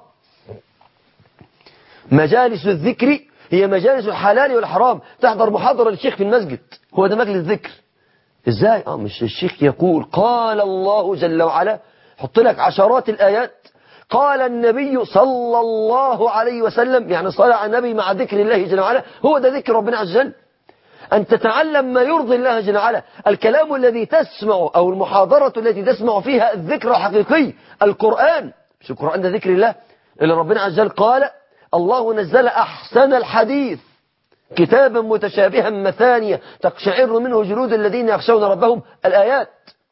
مجالس الذكر هي مجالس الحلال والحرام. تحضر محاضرة للشيخ في المسجد، هو ده مجلس ذكر. ازاي؟ اه مش الشيخ يقول قال الله جل وعلا، حط لك عشرات الآيات، قال النبي صلى الله عليه وسلم، يعني صلى على النبي مع ذكر الله جل وعلا، هو ده ذكر ربنا عز وجل. أن تتعلم ما يرضي الله جل وعلا. الكلام الذي تسمع أو المحاضرة التي تسمع فيها الذكر الحقيقي القرآن، مش القرآن ده ذكر الله اللي ربنا عز وجل قال الله نزل أحسن الحديث كتابا متشابها مثانية تقشعر منه جلود الذين يخشون ربهم، الآيات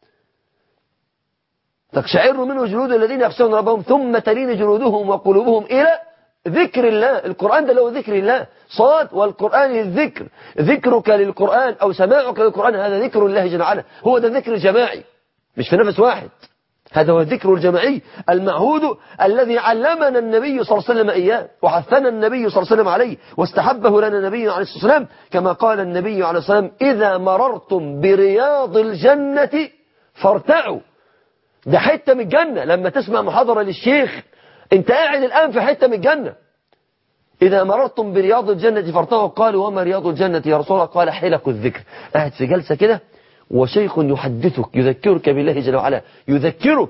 تقشعر منه جلود الذين يخشون ربهم ثم تلين جلودهم وقلوبهم إلى ذكر الله. القرآن ده له ذكر الله، صاد والقرآن الذكر، ذكرك للقرآن أو سماعك للقرآن هذا ذكر الله جل وعلا. هو ده ذكر الجماعي مش في نفس واحد، هذا هو الذكر الجماعي المعهود الذي علمنا النبي صلى الله عليه وسلم إياه، وحثنا النبي صلى الله عليه وسلم عليه، واستحبه لنا النبي عليه الصلاة والسلام، كما قال النبي عليه الصلاة والسلام إذا مررتم برياض الجنة فارتعوا. ده حتة من الجنة. لما تسمع محاضرة للشيخ انت قاعد الآن في حتة من الجنة. إذا مررتم برياض الجنة فارتعوا. قالوا وما رياض الجنة يا رسول الله؟ قال حلق الذكر. قاعد في جلسة كده وشيخ يحدثك يذكرك بالله جل وعلا، يذكرك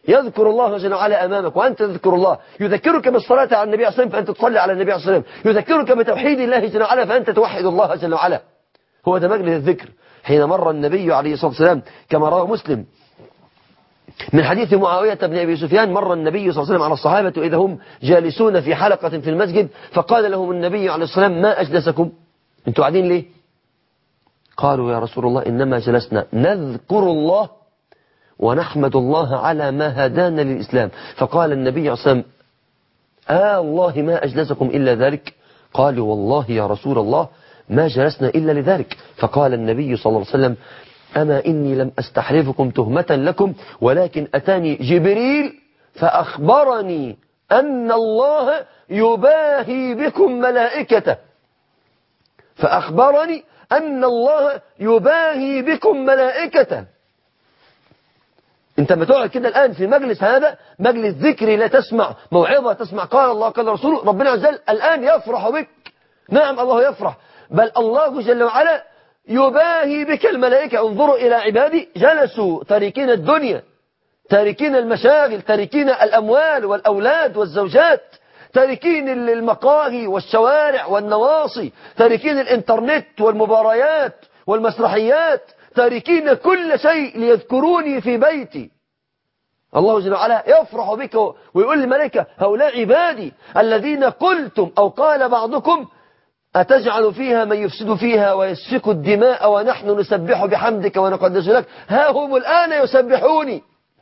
يذكر الله جل وعلا أمامك وأنت تذكر الله، يذكرك بالصلاة على النبي صلى الله عليه وسلم فأنت تصلي على النبي صلى الله عليه وسلم، يذكرك بتوحيد الله جل وعلا فأنت توحد الله جل وعلا. هو ده مجلس الذكر. حين مر النبي عليه الصلاة والسلام كما رواه مسلم من حديث معاوية بن أبي سفيان، مر النبي صلى الله عليه وسلم على الصحابة إذا هم جالسون في حلقة في المسجد، فقال لهم النبي عليه الصلاة والسلام: ما أجلسكم؟ أنتوا قاعدين ليه؟ قالوا: يا رسول الله إنما جلسنا نذكر الله ونحمد الله على ما هدانا للإسلام. فقال النبي عليه الصلاة والسلام: آه الله ما أجلسكم إلا ذلك؟ قالوا: والله يا رسول الله ما جلسنا إلا لذلك. فقال النبي صلى الله عليه وسلم: أما إني لم أستحلفكم تهمة لكم، ولكن أتاني جبريل فأخبرني أن الله يباهي بكم ملائكته، فأخبرني أن الله يباهي بكم ملائكته. انت ما تقعد كده الآن في مجلس، هذا مجلس ذكري، لا تسمع موعظة، تسمع قال الله قال رسوله، ربنا عز وجل الآن يفرح بك. نعم الله يفرح، بل الله جل وعلا يباهي بك الملائكة. انظروا إلى عبادي جلسوا تاركين الدنيا، تاركين المشاغل، تاركين الأموال والأولاد والزوجات، تاركين المقاهي والشوارع والنواصي، تاركين الإنترنت والمباريات والمسرحيات، تاركين كل شيء ليذكروني في بيتي. الله جل وعلا يفرح بك ويقول للملائكة: هؤلاء عبادي الذين قلتم أو قال بعضكم أتجعل فيها من يفسد فيها ويسفك الدماء ونحن نسبح بحمدك ونقدس لك، ها هم الآن يسبحوني.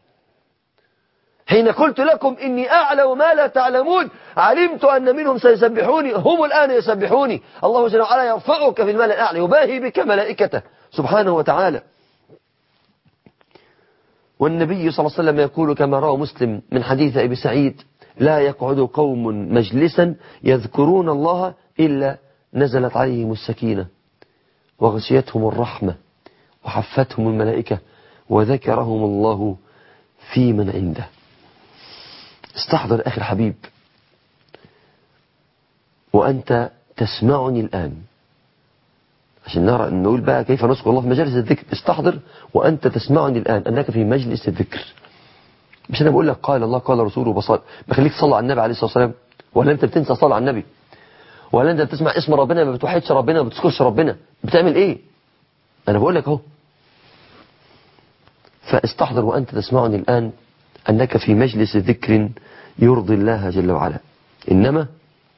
حين قلت لكم إني أعلم ما لا تعلمون علمت أن منهم سيسبحوني، هم الآن يسبحوني. الله جل وعلا يرفعك في الملأ الأعلى، يباهي بك ملائكته سبحانه وتعالى. والنبي صلى الله عليه وسلم يقول كما روى مسلم من حديث أبي سعيد: لا يقعد قوم مجلسا يذكرون الله إلا نزلت عليهم السكينة وغشيتهم الرحمة وحفتهم الملائكة وذكرهم الله في من عنده. استحضر أخي الحبيب وأنت تسمعني الآن عشان نرى نقول بقى كيف نذكر الله في مجالس الذكر. استحضر وأنت تسمعني الآن أنك في مجلس الذكر. مش أنا بقول لك قال الله قال رسوله بصال بخليك تصلي على النبي عليه الصلاة والسلام، ولا أنت بتنسى صلاة على النبي، ولا أنت بتسمع اسم ربنا ما بتوحدش ربنا ما بتذكرش ربنا، بتعمل إيه؟ أنا بقول لك أهو. فاستحضر وأنت تسمعني الآن أنك في مجلس ذكر يرضي الله جل وعلا. إنما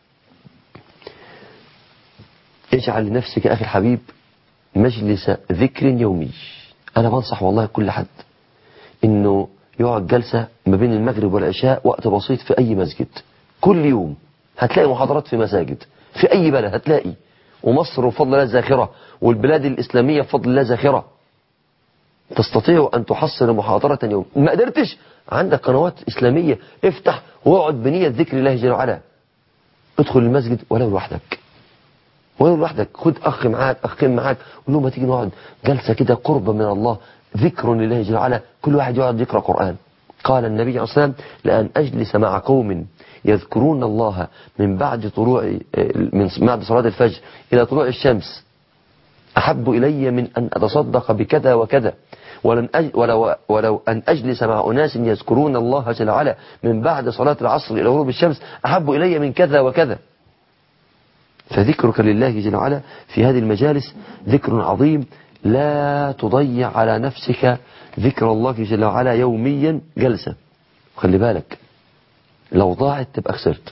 اجعل لنفسك أخي الحبيب مجلس ذكر يومي. أنا بنصح والله كل حد إنه يقعد جلسة ما بين المغرب والعشاء وقت بسيط في أي مسجد كل يوم. هتلاقي محاضرات في مساجد في أي بلد هتلاقي، ومصر بفضل الله زاخرة، والبلاد الإسلامية بفضل الله زاخرة. تستطيع أن تحصل محاضرة يوم. ما قدرتش عندك قنوات إسلامية، افتح واقعد بنية ذكر الله جل وعلا. ادخل المسجد ولو لوحدك، ولو لوحدك، خد أخ معاك أخين معاك، قول لهم ما تيجي نقعد جلسة كده قرب من الله، ذكر لله جل وعلا، كل واحد يقعد يقرأ قرآن. قال النبي عليه الصلاة والسلام: لأن أجلس مع قوم يذكرون الله من بعد طلوع من بعد صلاة الفجر إلى طلوع الشمس أحب إلي من أن أتصدق بكذا وكذا، ولن أج... ولو... ولو أن أجلس مع أناس يذكرون الله جل وعلا من بعد صلاة العصر إلى غروب الشمس أحب إلي من كذا وكذا. فذكرك لله جل وعلا في هذه المجالس ذكر عظيم. لا تضيع على نفسك ذكر الله جل وعلا يوميا جلسة. خلي بالك لو ضاعت تبقى خسرت.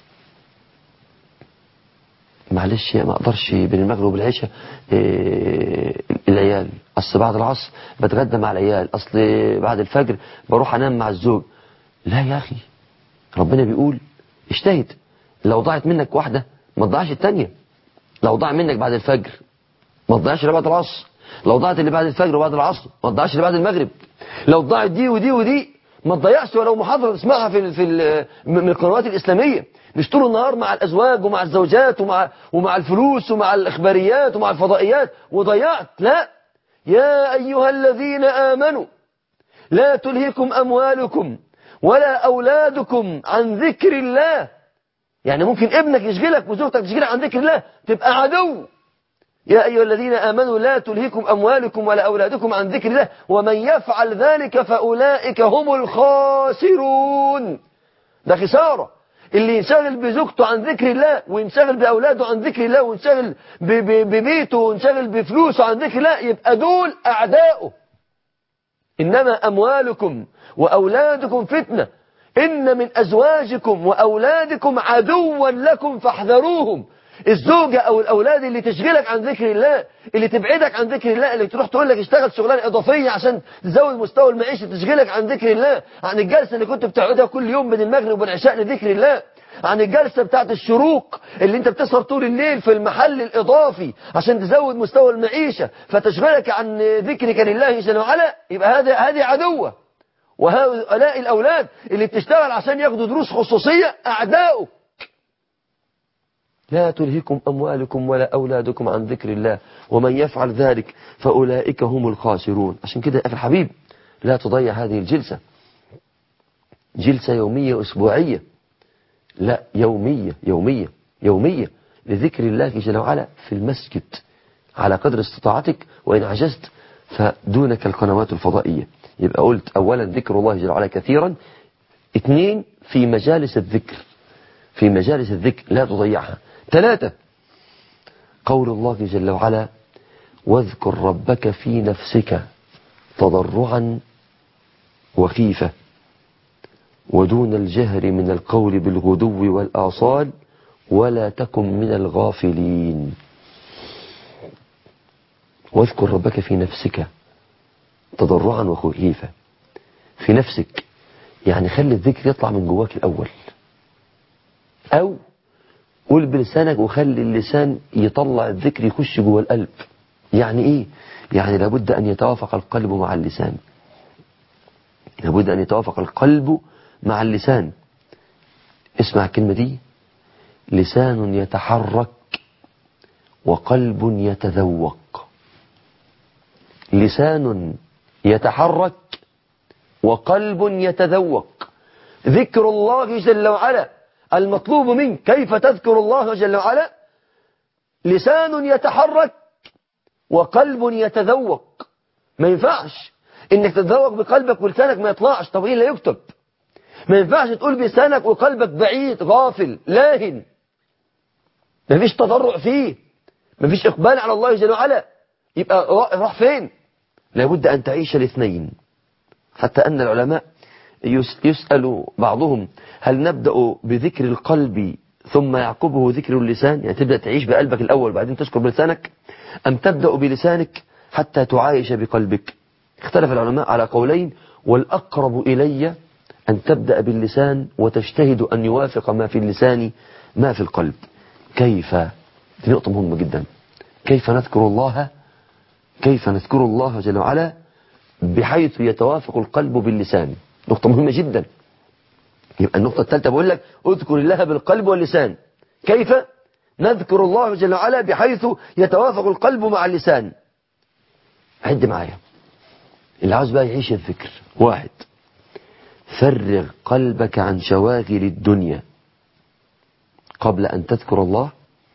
معلش ما اقدرش بين المغرب والعشاء إيه العيال، اصل بعد العصر بتغدى مع العيال، اصل بعد الفجر بروح انام مع الزوج. لا يا اخي، ربنا بيقول اجتهد. لو ضاعت منك واحدة ما تضيعش التانية. لو ضاع منك بعد الفجر ما تضيعش اللي بعد العصر. لو ضاعت اللي بعد الفجر وبعد العصر ما تضيعش اللي بعد المغرب. لو ضاعت دي ودي ودي ما تضيعش ولو محاضرة تسمعها في في من القنوات الإسلامية. مش طول النهار مع الأزواج ومع الزوجات ومع ومع الفلوس ومع الإخباريات ومع الفضائيات وضيعت. لا، يا أيها الذين آمنوا لا تلهكم أموالكم ولا أولادكم عن ذكر الله. يعني ممكن ابنك يشغلك وزوجتك تشغلك عن ذكر الله، تبقى عدو. يا أيها الذين آمنوا لا تلهكم أموالكم ولا أولادكم عن ذكر الله ومن يفعل ذلك فأولئك هم الخاسرون. ده خسارة. اللي ينشغل بزوجته عن ذكر الله وينشغل بأولاده عن ذكر الله وينشغل ببيته وينشغل بفلوسه عن ذكر الله يبقى دول أعداؤه. إنما أموالكم وأولادكم فتنة، إن من أزواجكم وأولادكم عدوا لكم فاحذروهم. الزوجة أو الأولاد اللي تشغلك عن ذكر الله، اللي تبعدك عن ذكر الله، اللي تروح تقول لك اشتغل شغلانة إضافية عشان تزود مستوى المعيشة، تشغلك عن ذكر الله، عن الجلسة اللي كنت بتقعدها كل يوم بين المغرب والعشاء لذكر الله، عن الجلسة بتاعت الشروق اللي انت بتسهر طول الليل في المحل الإضافي عشان تزود مستوى المعيشة فتشغلك عن ذكرك لله جل وعلا، يبقى هذا هذه عدوة. وهؤلاء الأولاد اللي بتشتغل عشان ياخدوا دروس خصوصية أعداؤه. لا تلهكم أموالكم ولا أولادكم عن ذكر الله ومن يفعل ذلك فأولئك هم الخاسرون. عشان كده أخي الحبيب لا تضيع هذه الجلسة، جلسة يومية أسبوعية، لا يومية يومية يومية لذكر الله جل وعلا في المسجد على قدر استطاعتك، وإن عجزت فدونك القنوات الفضائية. يبقى قلت أولا ذكر الله جل وعلا كثيرا، اثنين في مجالس الذكر، في مجالس الذكر لا تضيعها. ثلاثة قول الله جل وعلا واذكر ربك في نفسك تضرعا وخيفة ودون الجهر من القول بالغدو والآصال ولا تكن من الغافلين. واذكر ربك في نفسك تضرعا وخيفة. في نفسك يعني خلي الذكر يطلع من جواك الأول، أو قول بلسانك وخلي اللسان يطلع الذكر يخش جوا القلب. يعني إيه؟ يعني لابد أن يتوافق القلب مع اللسان، لابد أن يتوافق القلب مع اللسان. اسمع الكلمة دي، لسان يتحرك وقلب يتذوق. لسان يتحرك وقلب يتذوق. ذكر الله جل وعلا المطلوب منك كيف تذكر الله جل وعلا؟ لسان يتحرك وقلب يتذوق. ما ينفعش انك تتذوق بقلبك ولسانك ما يطلعش، طب ايه لا يكتب. ما ينفعش تقول بلسانك وقلبك بعيد غافل لاهن، ما فيش تضرع فيه، ما فيش اقبال على الله جل وعلا، يبقى راح فين؟ لابد ان تعيش الاثنين. حتى ان العلماء يسأل بعضهم هل نبدأ بذكر القلب ثم يعقبه ذكر اللسان؟ يعني تبدأ تعيش بقلبك الأول بعدين تذكر بلسانك، أم تبدأ بلسانك حتى تعايش بقلبك؟ اختلف العلماء على قولين، والأقرب إلي أن تبدأ باللسان وتجتهد أن يوافق ما في اللسان ما في القلب. كيف؟ دي نقطة مهمة جدا. كيف نذكر الله؟ كيف نذكر الله جل وعلا بحيث يتوافق القلب باللسان؟ نقطة مهمة جدا. يبقى النقطة الثالثة بقول لك اذكر الله بالقلب واللسان. كيف نذكر الله جل وعلا بحيث يتوافق القلب مع اللسان؟ عد معايا اللي عاوز بقى يعيش الذكر. واحد، فرغ قلبك عن شواغل الدنيا قبل أن تذكر الله،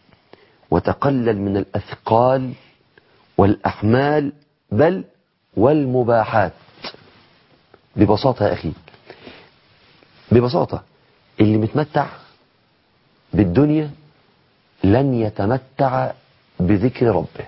وتقلل من الأثقال والأحمال بل والمباحات. ببساطة يا أخي، ببساطة اللي متمتع بالدنيا لن يتمتع بذكر ربه.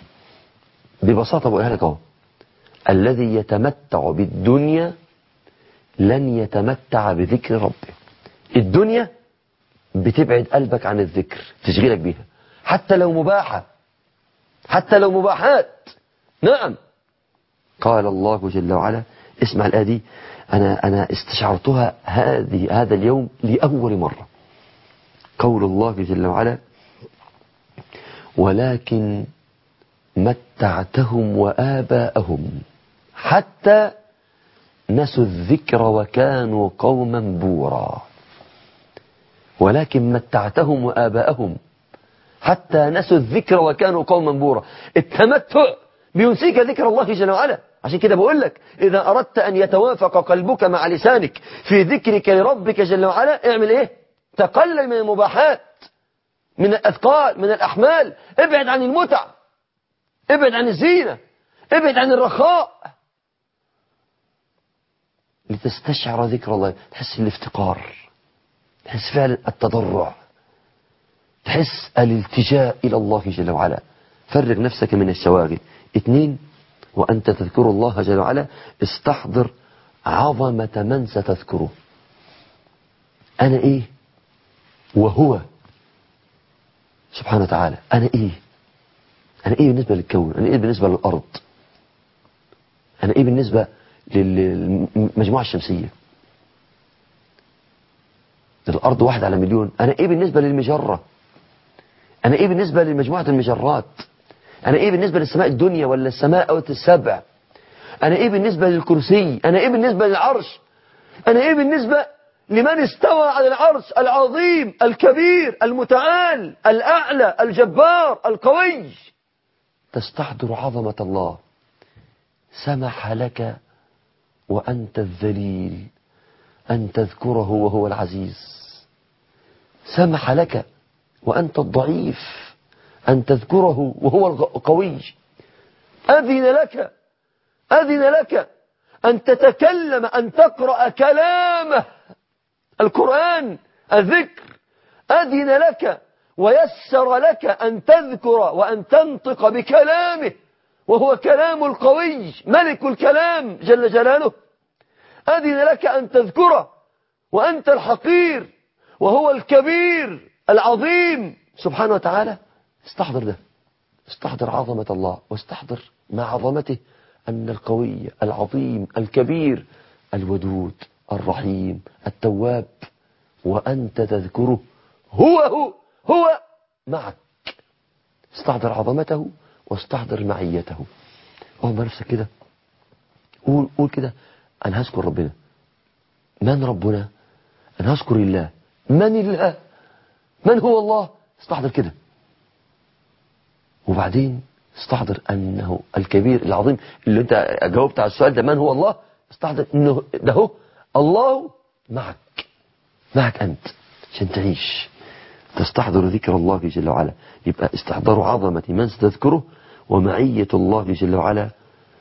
ببساطة بقولها لك اهو، الذي يتمتع بالدنيا لن يتمتع بذكر ربه. الدنيا بتبعد قلبك عن الذكر، تشغلك بيها حتى لو مباحة، حتى لو مباحات. نعم، قال الله جل وعلا، اسمع الآية دي، أنا أنا استشعرتها هذه هذا اليوم لأول مرة. قول الله جل وعلا ولكن متعتهم وآباءهم حتى نسوا الذكر وكانوا قوما بورا. ولكن متعتهم وآباءهم حتى نسوا الذكر وكانوا قوما بورا. التمتع بينسيك ذكر الله جل وعلا. عشان كده بقول لك إذا أردت أن يتوافق قلبك مع لسانك في ذكرك لربك جل وعلا، اعمل إيه؟ تقلل من المباحات، من الأثقال، من الأحمال، ابعد عن المتع. ابعد عن الزينة، ابعد عن الرخاء، لتستشعر ذكر الله، تحس الافتقار، تحس فعلا التضرع، تحس الالتجاء إلى الله جل وعلا. فرغ نفسك من الشواغل. اثنين، وأنت تذكر الله جل وعلا استحضر عظمة من ستذكره. أنا إيه وهو سبحانه وتعالى. أنا إيه أنا إيه بالنسبة للكون، أنا إيه بالنسبة للأرض، أنا إيه بالنسبة للمجموعة الشمسية. الأرض واحد على مليون. أنا إيه بالنسبة للمجرة، أنا إيه بالنسبة لمجموعة المجرات، أنا إيه بالنسبة للسماء الدنيا ولا السماء السبع، أنا إيه بالنسبة للكرسي، أنا إيه بالنسبة للعرش، أنا إيه بالنسبة لمن استوى على العرش العظيم الكبير المتعال الأعلى الجبار القوي. تستحضر عظمة الله. سمح لك وأنت الذليل أن تذكره وهو العزيز. سمح لك وأنت الضعيف أن تذكره وهو القوي. أذن لك أذن لك أن تتكلم، أن تقرأ كلامه القرآن الذكر. أذن لك ويسر لك أن تذكر وأن تنطق بكلامه وهو كلام القوي ملك الكلام جل جلاله. أذن لك أن تذكره وأنت الحقير وهو الكبير العظيم سبحانه وتعالى. استحضر ده، استحضر عظمة الله، واستحضر مع عظمته أن القوي العظيم الكبير الودود الرحيم التواب، وأنت تذكره هو هو هو معك. استحضر عظمته واستحضر معيته. أول ما نفسك كده قول قول كده أنا هذكر ربنا. من ربنا؟ أنا هذكر الله. من الله؟ من هو الله؟ استحضر كده. وبعدين استحضر أنه الكبير العظيم اللي أنت جاوبت على السؤال ده من هو الله. استحضر أنه ده هو الله معك، معك أنت عشان تعيش. تستحضر ذكر الله جل وعلا. يبقى استحضار عظمة من ستذكره ومعية الله جل وعلا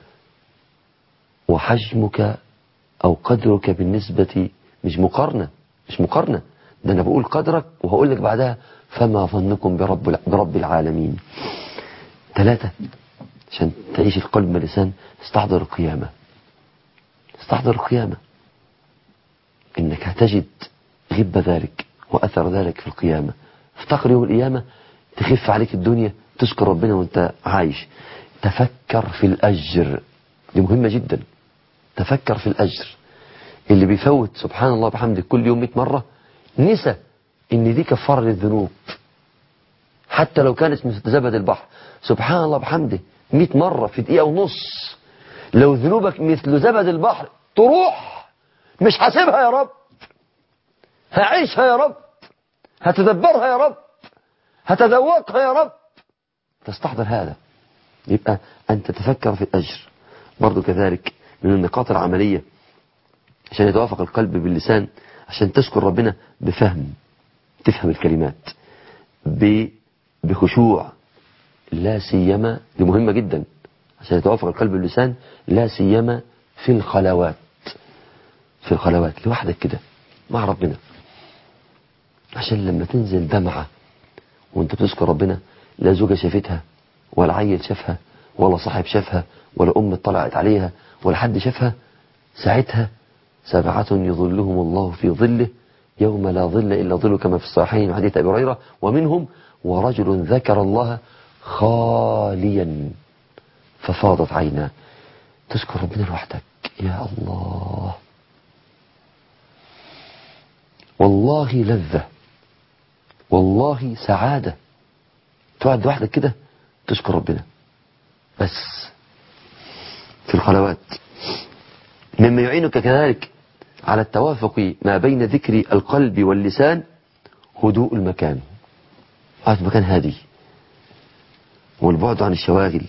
وحجمك أو قدرك بالنسبة. مش مقارنة مش مقارنة ده أنا بقول قدرك وهقول لك بعدها فما ظنكم برب برب العالمين. ثلاثة، عشان تعيش القلب واللسان استحضر القيامة. استحضر القيامة إنك هتجد غب ذلك وأثر ذلك في القيامة. افتقر يوم القيامة تخف عليك الدنيا، تشكر ربنا وانت عايش. تفكر في الأجر، دي مهمة جدا. تفكر في الأجر. اللي بيفوت سبحان الله بحمده كل يوم مئة مرة نسى ان دي كفارة للذنوب حتى لو كانت مثل زبد البحر. سبحان الله بحمده مئة مرة في دقيقة ونص. لو ذنوبك مثل زبد البحر تروح، مش حاسبها يا رب، هعيشها يا رب، هتدبرها يا رب، هتذوقها يا رب. تستحضر هذا. يبقى أن تتفكر في الأجر. برضو كذلك من النقاط العملية عشان يتوافق القلب باللسان، عشان تشكر ربنا بفهم، تفهم الكلمات بخشوع، لا سيما دي مهمة جدا عشان يتوافق القلب باللسان، لا سيما في الخلوات. في الخلوات لوحدك كده مع ربنا، عشان لما تنزل دمعة وانت بتذكر ربنا لا زوجة شافتها ولا عيل شافها ولا صاحب شافها ولا أم طلعت عليها ولا حد شافها، ساعتها سبعة يظلهم الله في ظله يوم لا ظل إلا ظله كما في الصحيحين حديث أبي هريرة. ومنهم ورجل ذكر الله خاليا ففاضت عيناه. تذكر ربنا لوحدك يا الله، والله لذة، والله سعادة. تقعد لوحدك كده تذكر ربنا بس في الخلوات. مما يعينك كذلك على التوافق ما بين ذكر القلب واللسان هدوء المكان. قاعد مكان هادي والبعد عن الشواغل.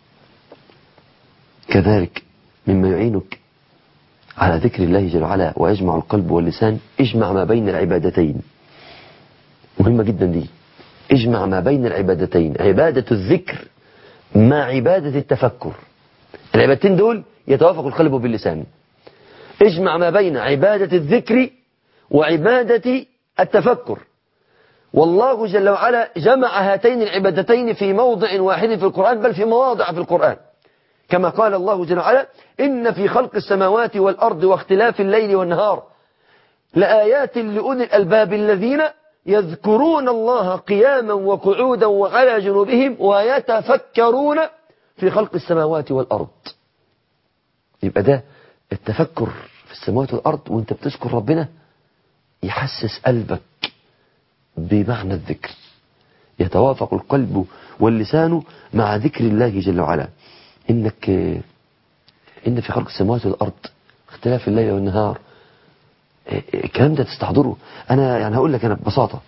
كذلك مما يعينك على ذكر الله جل وعلا ويجمع القلب واللسان اجمع ما بين العبادتين. مهمة جدا دي. اجمع ما بين العبادتين، عبادة الذكر مع عبادة التفكر. العبادتين دول يتوافق القلب باللسان. اجمع ما بين عبادة الذكر وعبادة التفكر. والله جل وعلا جمع هاتين العبادتين في موضع واحد في القرآن، بل في مواضع في القرآن، كما قال الله جل وعلا: إن في خلق السماوات والأرض واختلاف الليل والنهار لآيات لأولي الألباب الذين يذكرون الله قياما وقعودا وعلى جنوبهم ويتفكرون في خلق السماوات والأرض. يبقى ده التفكر في السماوات والأرض وانت بتذكر ربنا يحسس قلبك بمعنى الذكر، يتوافق القلب واللسان مع ذكر الله جل وعلا. إنك إن في خلق السماوات والأرض اختلاف الليل والنهار، الكلام ده تستحضره. أنا يعني هقول لك أنا ببساطة،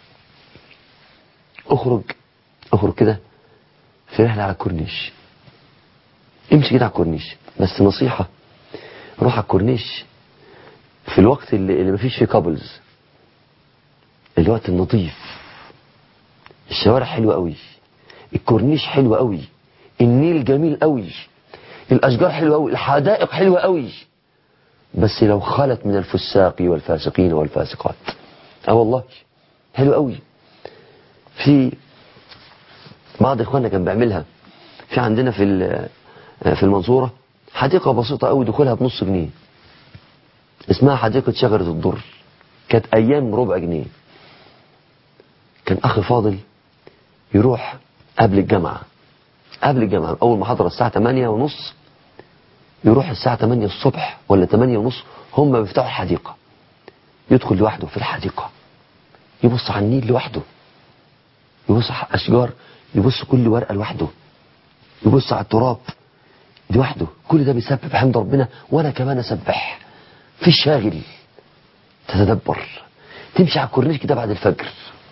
أخرج أخرج كده في رحلة على الكورنيش، امشي كده على الكورنيش، بس نصيحة، روح على الكورنيش في الوقت اللي, اللي مفيش فيه كابلز، الوقت النظيف، الشوارع حلوة قوي، الكورنيش حلو قوي، النيل جميل قوي، الأشجار حلوة قوي، الحدائق حلوة قوي، بس لو خلت من الفساق والفاسقين والفاسقات. اه والله حلو قوي. في بعض اخواننا كان بيعملها، في عندنا في في المنصورة حديقة بسيطة قوي دخولها بنص جنيه، اسمها حديقة شجرة الضر، كانت ايام ربع جنيه. كان اخي فاضل يروح قبل الجامعة قبل الجامعة اول محاضرة الساعة ثمانية ونص، يروح الساعة ثمانية الصبح ولا ثمانية ونص، هم بيفتحوا الحديقة، يدخل لوحده في الحديقة، يبص على النيل لوحده، يبص على الأشجار، يبص كل ورقة لوحده، يبص على التراب لوحده. كل ده بيسبح حمد ربنا، وانا كمان اسبح في الشاغل. تتدبر، تمشي على الكورنيش كده بعد الفجر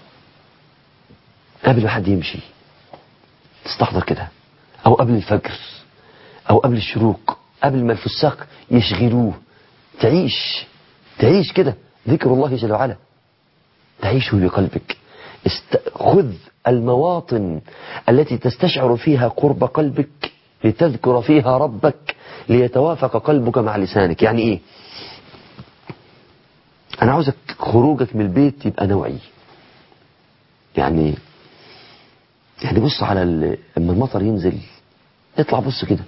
قبل ما حد يمشي، تستحضر كده، او قبل الفجر او قبل الشروق، قبل ما الفساق يشغلوه، تعيش تعيش كده ذكر الله جل وعلا، تعيشه بقلبك. است... خذ المواطن التي تستشعر فيها قرب قلبك لتذكر فيها ربك، ليتوافق قلبك مع لسانك. يعني ايه؟ انا عاوزك خروجك من البيت يبقى نوعي. يعني يعني بص على ال... لما المطر ينزل اطلع بص كده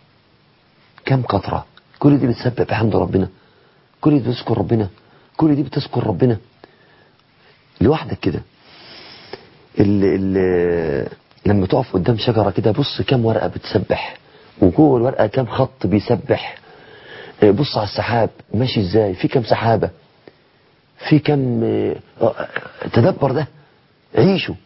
كم قطرة، كل دي بتسبح بحمد ربنا، كل دي بتذكر ربنا، كل دي بتذكر ربنا لوحدك كده. ال ال لما تقف قدام شجرة كده بص كم ورقة بتسبح، وجوه الورقة كم خط بيسبح. بص على السحاب ماشي ازاي، في كم سحابة، في كم، تدبر ده، عيشه.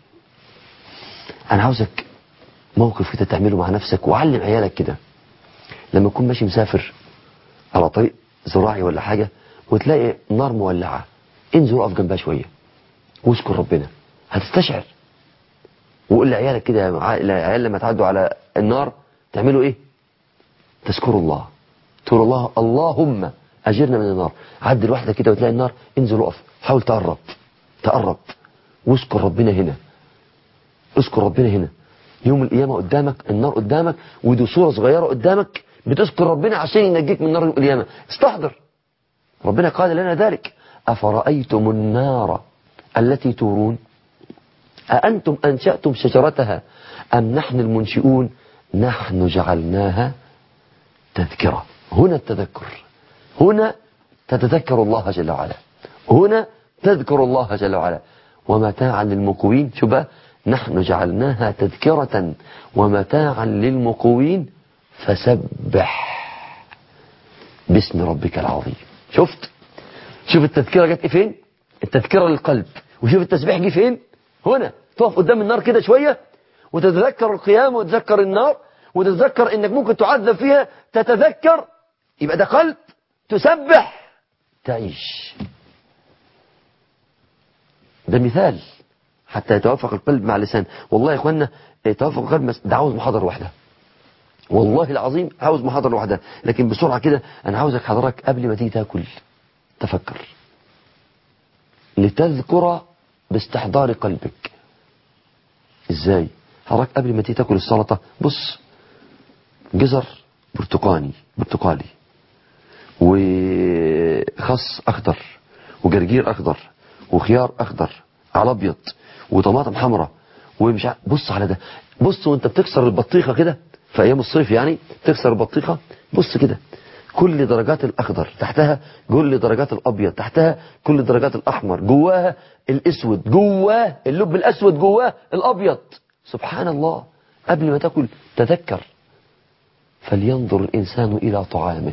انا عاوزك موقف كده تعمله مع نفسك، وعلم عيالك كده. لما تكون ماشي مسافر على طريق زراعي ولا حاجة وتلاقي نار مولعة، انزل وقف جنبها شوية واذكر ربنا، هتستشعر. وقول لعيالك كده، العيال لما تعدوا على النار تعملوا ايه؟ تذكروا الله، تقول الله اللهم اجرنا من النار. عد لوحدك كده وتلاقي النار، انزل وقف، حاول تقرب تقرب واذكر ربنا هنا، اذكر ربنا هنا. يوم القيامة قدامك النار قدامك، ودي صورة صغيرة قدامك بتذكر ربنا عشان ينجيك من نار يوم القيامة. استحضر، ربنا قال لنا ذلك: أفرأيتم النار التي تورون أأنتم أنشأتم شجرتها أم نحن المنشئون نحن جعلناها تذكرة. هنا التذكر، هنا تتذكر الله جل وعلا، هنا تذكر الله جل وعلا. ومتاعا للمقوين، شو بقى؟ نحن جعلناها تذكرة ومتاعا للمقوين فسبح باسم ربك العظيم. شفت؟ شوف التذكرة جت فين؟ التذكرة للقلب. وشوف التسبيح جه فين؟ هنا. تقف قدام النار كده شوية وتتذكر القيام وتتذكر النار وتتذكر انك ممكن تعذب فيها، تتذكر، يبقى ده قلب. تسبح، تعيش. ده مثال حتى يتوافق القلب مع اللسان. والله يا اخوانا يتوافق القلب ده عاوز محاضرة واحدة، والله العظيم عاوز محاضرة واحدة. لكن بسرعة كده انا عاوزك حضرتك قبل ما تيجي تاكل تفكر، لتذكر باستحضار قلبك. ازاي؟ حضرتك قبل ما تيجي تاكل السلطة بص، جزر برتقاني برتقالي، وخس اخضر، وجرجير اخضر، وخيار اخضر على ابيض، وطماطم حمراء، ومش ع... بص على ده. بص وانت بتكسر البطيخة كده في ايام الصيف، يعني تكسر البطيخة، بص كده كل درجات الاخضر تحتها، كل درجات الابيض تحتها، كل درجات الاحمر، جواها الاسود، جواه اللب الاسود، جواه الابيض. سبحان الله. قبل ما تاكل تذكر، فلينظر الانسان الى طعامه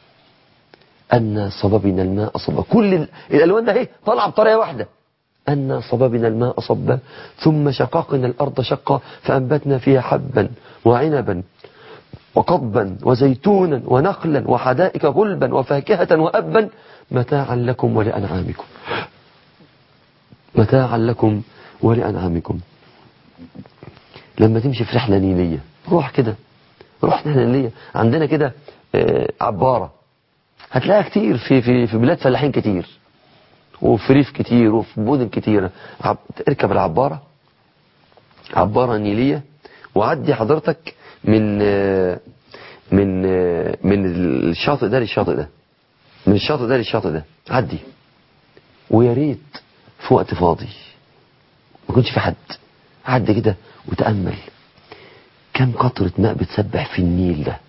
أن صببنا الماء صبا. كل الالوان ده اهي طالعه بطريقه واحده. أن صببنا الماء صبا ثم شققنا الارض شقا فانبتنا فيها حبا وعنبا وقضبا وزيتونا ونخلا وحدائق غلبا وفاكهة وأبا متاعا لكم ولأنعامكم. متاعا لكم ولأنعامكم. لما تمشي في رحلة نيلية، روح كده، روح رحلة نيلية عندنا كده عبارة، هتلاقيها كتير في في في بلاد فلاحين كتير، وفي ريف كتير، وفي مدن كتيرة. عب... اركب العبارة، عبارة نيلية، وعدي حضرتك من من من الشاطئ ده للشاطئ ده، من الشاطئ ده للشاطئ ده، عدي. ويا ريت في وقت فاضي ما يكونش في حد، عدي كده وتأمل كم قطرة ماء بتسبح في النيل ده،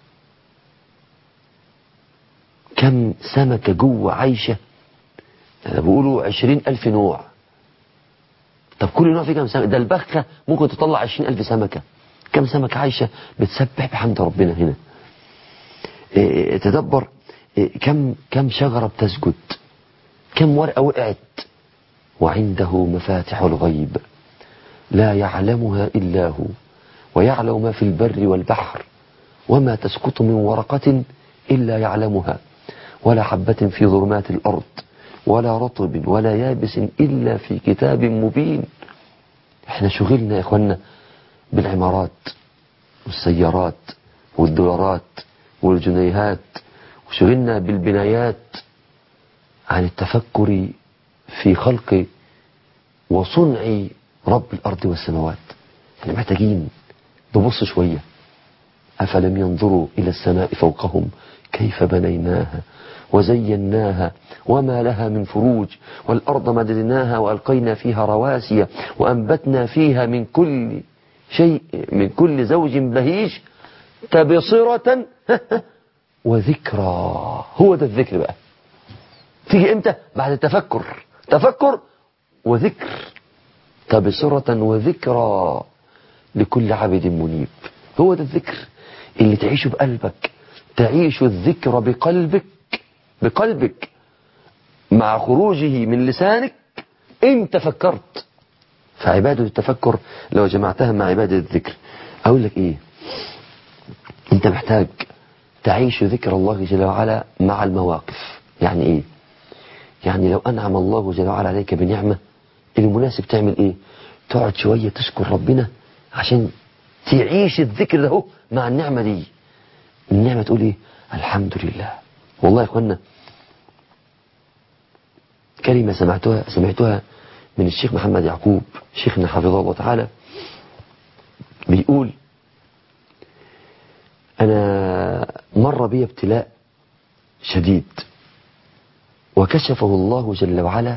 كم سمكة جوه عايشة. أنا بقولوا عشرين ألف نوع. طب كل نوع فيه كم سمكة؟ ده البخة ممكن تطلع عشرين ألف سمكة. كم سمكة عايشة بتسبح بحمد ربنا هنا. إيه تدبر، إيه كم كم شجرة بتسجد، كم ورقة وقعت. وعنده مفاتح الغيب لا يعلمها إلا هو ويعلم ما في البر والبحر وما تسقط من ورقة إلا يعلمها ولا حبة في ظلمات الأرض ولا رطب ولا يابس إلا في كتاب مبين. احنا شغلنا يا اخوانا بالعمارات والسيارات والدولارات والجنيهات، وشغلنا بالبنايات عن التفكر في خلق وصنع رب الأرض والسماوات. احنا محتاجين نبص شوية. أفلم ينظروا إلى السماء فوقهم كيف بنيناها وزيناها وما لها من فروج والأرض مددناها وألقينا فيها رواسي وأنبتنا فيها من كل شيء، من كل زوج بهيج تبصرة وذكرى. هو ده الذكر بقى. تيجي امتى؟ بعد التفكر. تفكر وذكر. تبصرة وذكرى لكل عبد منيب. هو ده الذكر اللي تعيشه بقلبك، تعيش الذكر بقلبك، بقلبك مع خروجه من لسانك انت فكرت. فعبادة التفكر لو جمعتها مع عبادة الذكر، اقول لك ايه، انت محتاج تعيش ذكر الله جل وعلا مع المواقف. يعني ايه؟ يعني لو انعم الله جل وعلا عليك بنعمة، المناسب تعمل ايه؟ تقعد شوية تشكر ربنا عشان تعيش الذكر ده مع النعمة دي. النعمة تقول ايه؟ الحمد لله. والله يا اخوانا كلمة سمعتها سمعتها من الشيخ محمد يعقوب شيخنا حفظه الله تعالى، بيقول أنا مر بي ابتلاء شديد وكشفه الله جل وعلا.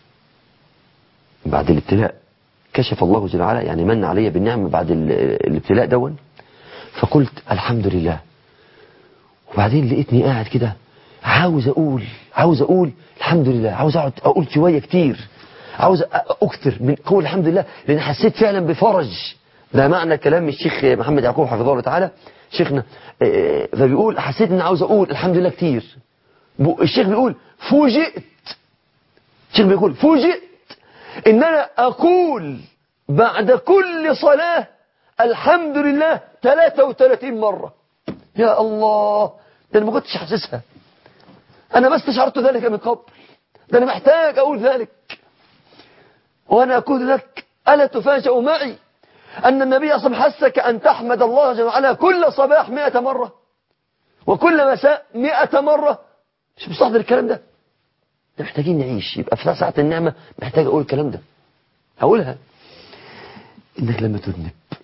بعد الابتلاء كشف الله جل وعلا، يعني من علي بالنعمة بعد الابتلاء دون. فقلت الحمد لله. وبعدين لقيتني قاعد كده عاوز أقول عاوز أقول الحمد لله، عاوز أقعد أقول شوية كتير، عاوز أكثر من قول الحمد لله، لأن حسيت فعلا بفرج. ده معنى كلام الشيخ محمد يعقوب حفظه الله تعالى شيخنا. فبيقول حسيت ان عاوز اقول الحمد لله كتير. الشيخ بيقول فوجئت، الشيخ بيقول فوجئت ان انا اقول بعد كل صلاة الحمد لله ثلاثة وثلاثين مرة. يا الله، ده انا ما كنتش حاسسها، انا ما استشعرت ذلك من قبل، ده انا محتاج اقول ذلك. وانا اقول لك الا تفاجأ معي أن النبي أصلا حسك أن تحمد الله جل وعلا كل صباح مئة مرة وكل مساء مئة مرة. مش مستحضر الكلام ده؟ محتاجين نعيش. يبقى في ساعة النعمة محتاج أقول الكلام ده، أقولها. إنك لما تذنب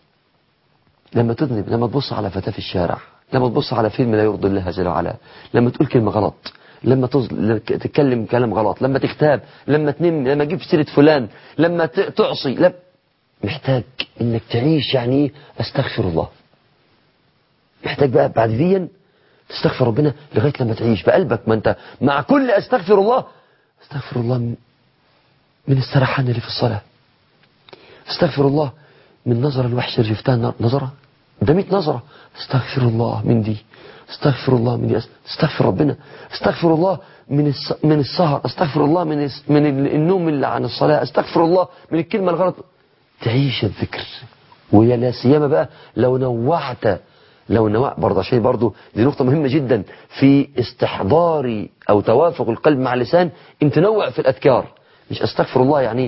لما تذنب، لما تبص على فتاة في الشارع، لما تبص على فيلم لا يرضي الله جل وعلا، لما تقول كلمة غلط، لما تظل... تتكلم كلام غلط، لما تغتاب، لما تنم، لما تجيب سيرة فلان، لما ت... تعصي، لما... محتاج انك تعيش يعني ايه استغفر الله. محتاج بقى بعد ذيا تستغفر ربنا لغاية لما تعيش بقلبك. ما انت مع كل استغفر الله، استغفر الله من السرحان اللي في الصلاة، استغفر الله من نظرة الوحشة اللي شفتها نظرة ده مئة نظرة، استغفر الله من دي، استغفر الله من دي، استغفر ربنا، استغفر الله من من السهر، استغفر الله من من النوم اللي عن الصلاة، استغفر الله من الكلمة الغلط. تعيش الذكر. ويا لا سيما بقى لو نوعت، لو نوع برضه شيء برضه دي نقطة مهمة جدا في استحضار أو توافق القلب مع اللسان، ان تنوع في الأذكار. مش استغفر الله يعني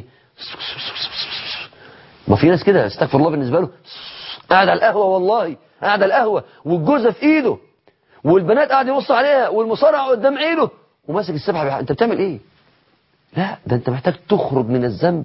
ما في ناس كده استغفر الله بالنسبة له قاعد على القهوة، والله قاعد على القهوة والجوزة في ايده والبنات قاعد يبص عليها والمصارع قدام عينه وماسك السبحة بيح... انت بتعمل ايه؟ لا، ده انت محتاج تخرج من الذنب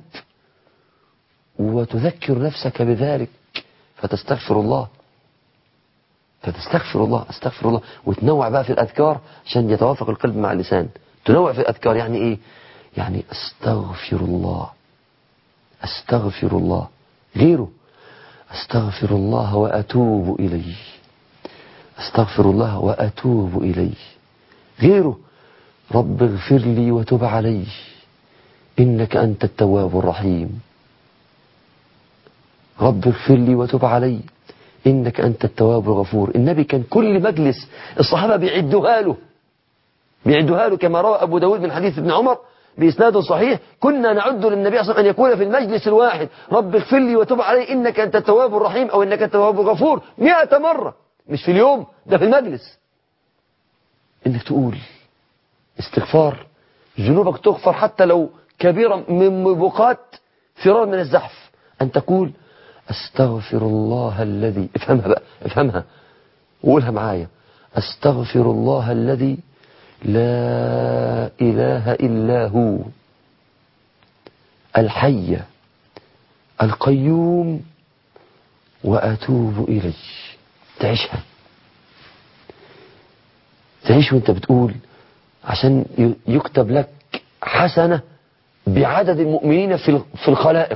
وتذكر نفسك بذلك فتستغفر الله، فتستغفر الله استغفر الله. وتنوع بقى في الأذكار عشان يتوافق القلب مع اللسان. تنوع في الأذكار يعني ايه؟ يعني استغفر الله، استغفر الله، غيره استغفر الله وأتوب إليه، استغفر الله وأتوب إليه، غيره رب اغفر لي وتب علي إنك أنت التواب الرحيم، رب اغفر لي وتب علي إنك أنت التواب الغفور. النبي كان كل مجلس الصحابة بيعدوها له، بيعدوها له كما روى أبو داود من حديث ابن عمر بإسناد صحيح، كنا نعد للنبي صلى الله عليه وسلم أن يقول في المجلس الواحد رب اغفر لي وتب علي إنك أنت التواب الرحيم أو إنك التواب الغفور مئة مرة، مش في اليوم، ده في المجلس. إنك تقول استغفار ذنوبك تغفر حتى لو كبيرة من مبقات فرار من الزحف. أن تقول استغفر الله الذي، افهمها بقى، افهمها وقولها معايا، استغفر الله الذي لا إله إلا هو الحي القيوم وأتوب إليه. تعيشها، تعيش وانت بتقول عشان يكتب لك حسنة بعدد المؤمنين في الخلائق.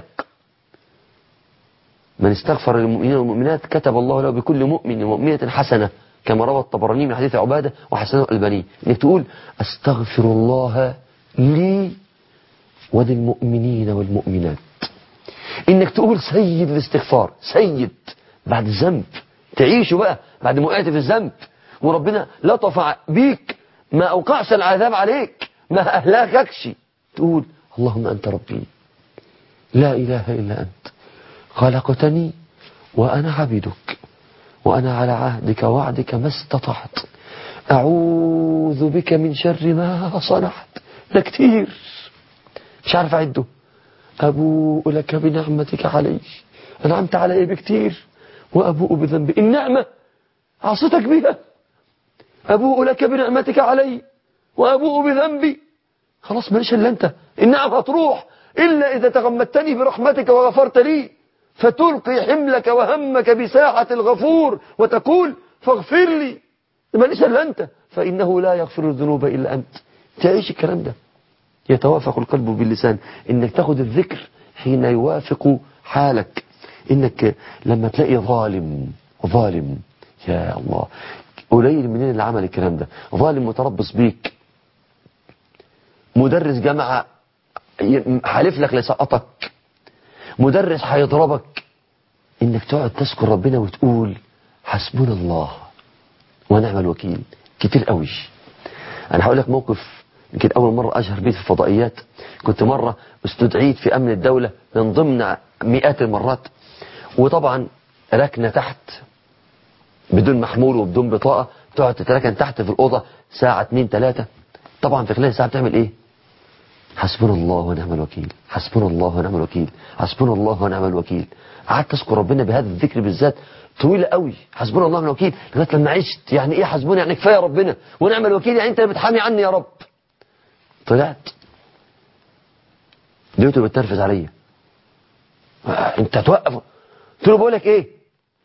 من استغفر للمؤمنين والمؤمنات كتب الله له بكل مؤمن ومؤمنة حسنة كما روى الطبراني من حديث عبادة وحسنه الألباني. انك تقول استغفر الله لي وللمؤمنين والمؤمنات. انك تقول سيد الاستغفار، سيد بعد الذنب، تعيشه بقى بعد ما وقعت في الذنب وربنا لطف بيك ما أوقعش العذاب عليك ما أهلاككش، تقول اللهم أنت ربي لا إله إلا أنت خلقتني وأنا عبدك وأنا على عهدك وعدك ما استطعت أعوذ بك من شر ما صنعت. ده كتير مش عارف أعده. أبوء لك بنعمتك علي، أنعمت علي بكتير وأبوء بذنبي، النعمة عصيتك بها، أبوء لك بنعمتك علي وأبوء بذنبي. خلاص ماليش إلا أنت، النعم هتروح إلا إذا تغمدتني برحمتك وغفرت لي، فتلقي حملك وهمك بساحة الغفور وتقول فاغفر لي، ماليش إلا أنت فإنه لا يغفر الذنوب إلا أنت. تعيش الكلام ده، يتوافق القلب باللسان. إنك تاخد الذكر حين يوافق حالك. إنك لما تلاقي ظالم ظالم يا الله قليل منين اللي عمل الكلام ده، ظالم متربص بيك، مدرس جامعة حالف لك لسقطك، مدرس هيضربك، انك تقعد تذكر ربنا وتقول حسبنا الله ونعم الوكيل. كتير قوي. انا هقول لك موقف يمكن اول مرة اشهر بيه في الفضائيات. كنت مرة استدعيت في امن الدولة من ضمن مئات المرات، وطبعا ركنة تحت بدون محمول وبدون بطاقة، تقعد تتركن تحت في الأوضة ساعة اتنين تلاتة. طبعا في خلال ساعة بتعمل ايه؟ حسبنا الله ونعم الوكيل، حسبنا الله ونعم الوكيل، حسبنا الله ونعم الوكيل. قعدت اذكر ربنا بهذا الذكر بالذات طويلة قوي، حسبنا الله ونعم الوكيل، لغايه لما عشت يعني ايه حسبنا، يعني كفايه ربنا، ونعم الوكيل يعني انت اللي بتحامي عني يا رب. طلعت لقيته بتنرفز عليا، انت توقف. قلت له بقول لك ايه،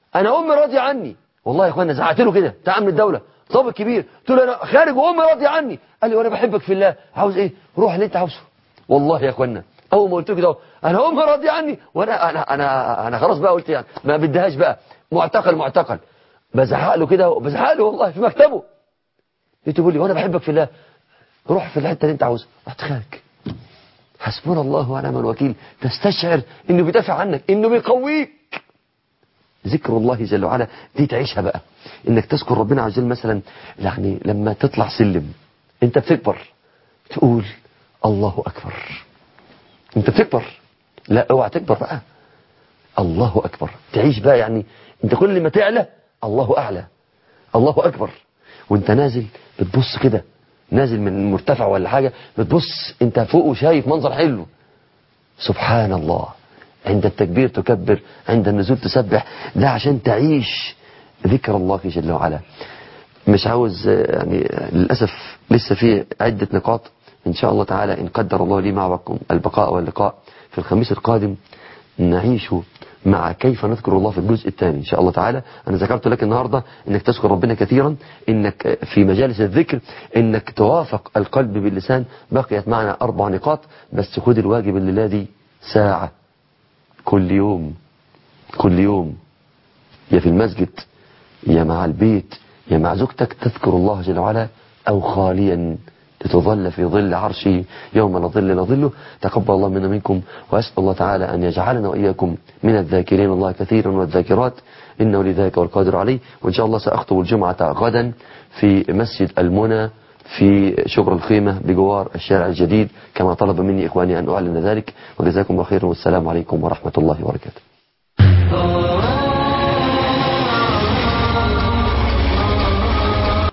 انا امي راضيه عني. والله يا اخوانا زعقت له كده، بتاع امن الدوله ضابط كبير، قلت له انا خارج وامي راضيه عني. قال لي وانا بحبك في الله، عاوز ايه؟ روح اللي انت عاوزه. والله يا اخوانا اول ما قلت له كده انا امي راضيه عني، وانا انا انا انا خلاص بقى قلت يعني ما بديهاش بقى، معتقل معتقل بزعق له كده، بزعق له والله في مكتبه. لقيته بيقول لي وانا بحبك في الله، روح في الحته اللي انت عاوزها. رحت خارج. حسبنا الله ونعم الوكيل. تستشعر انه بيدافع عنك، انه بيقويك. ذكر الله جل وعلا دي تعيشها بقى، انك تذكر ربنا عز وجل. مثلا يعني لما تطلع سلم انت بتكبر تقول الله اكبر، انت بتكبر، لا اوعى تكبر بقى، الله اكبر. تعيش بقى يعني انت كل ما تعلى الله اعلى، الله اكبر. وانت نازل بتبص كده، نازل من مرتفع ولا حاجة، بتبص انت فوق وشايف منظر حلو، سبحان الله. عند التكبير تكبر، عند النزول تسبح. ده عشان تعيش ذكر الله جل وعلا. مش عاوز يعني للأسف لسه في عدة نقاط إن شاء الله تعالى، إن قدر الله لي معكم البقاء واللقاء في الخميس القادم نعيش مع كيف نذكر الله في الجزء الثاني إن شاء الله تعالى. أنا ذكرت لك النهاردة إنك تذكر ربنا كثيرا، إنك في مجالس الذكر إنك توافق القلب باللسان. بقيت معنا أربع نقاط بس، خد الواجب الليلة دي ساعة كل يوم، كل يوم يا في المسجد يا مع البيت يا مع زوجتك تذكر الله جل وعلا، أو خاليا لتظل في ظل عرشه يوم لا ظل إلا ظله. تقبل الله منا منكم، وأسأل الله تعالى أن يجعلنا وإياكم من الذاكرين الله كثيرا والذاكرات، إنه لذلك والقادر عليه. وإن شاء الله سأخطب الجمعة غدا في مسجد المنى في شبر الخيمة بجوار الشارع الجديد كما طلب مني إخواني أن أعلن ذلك. وجزاكم الله خيرا، والسلام عليكم ورحمة الله وبركاته.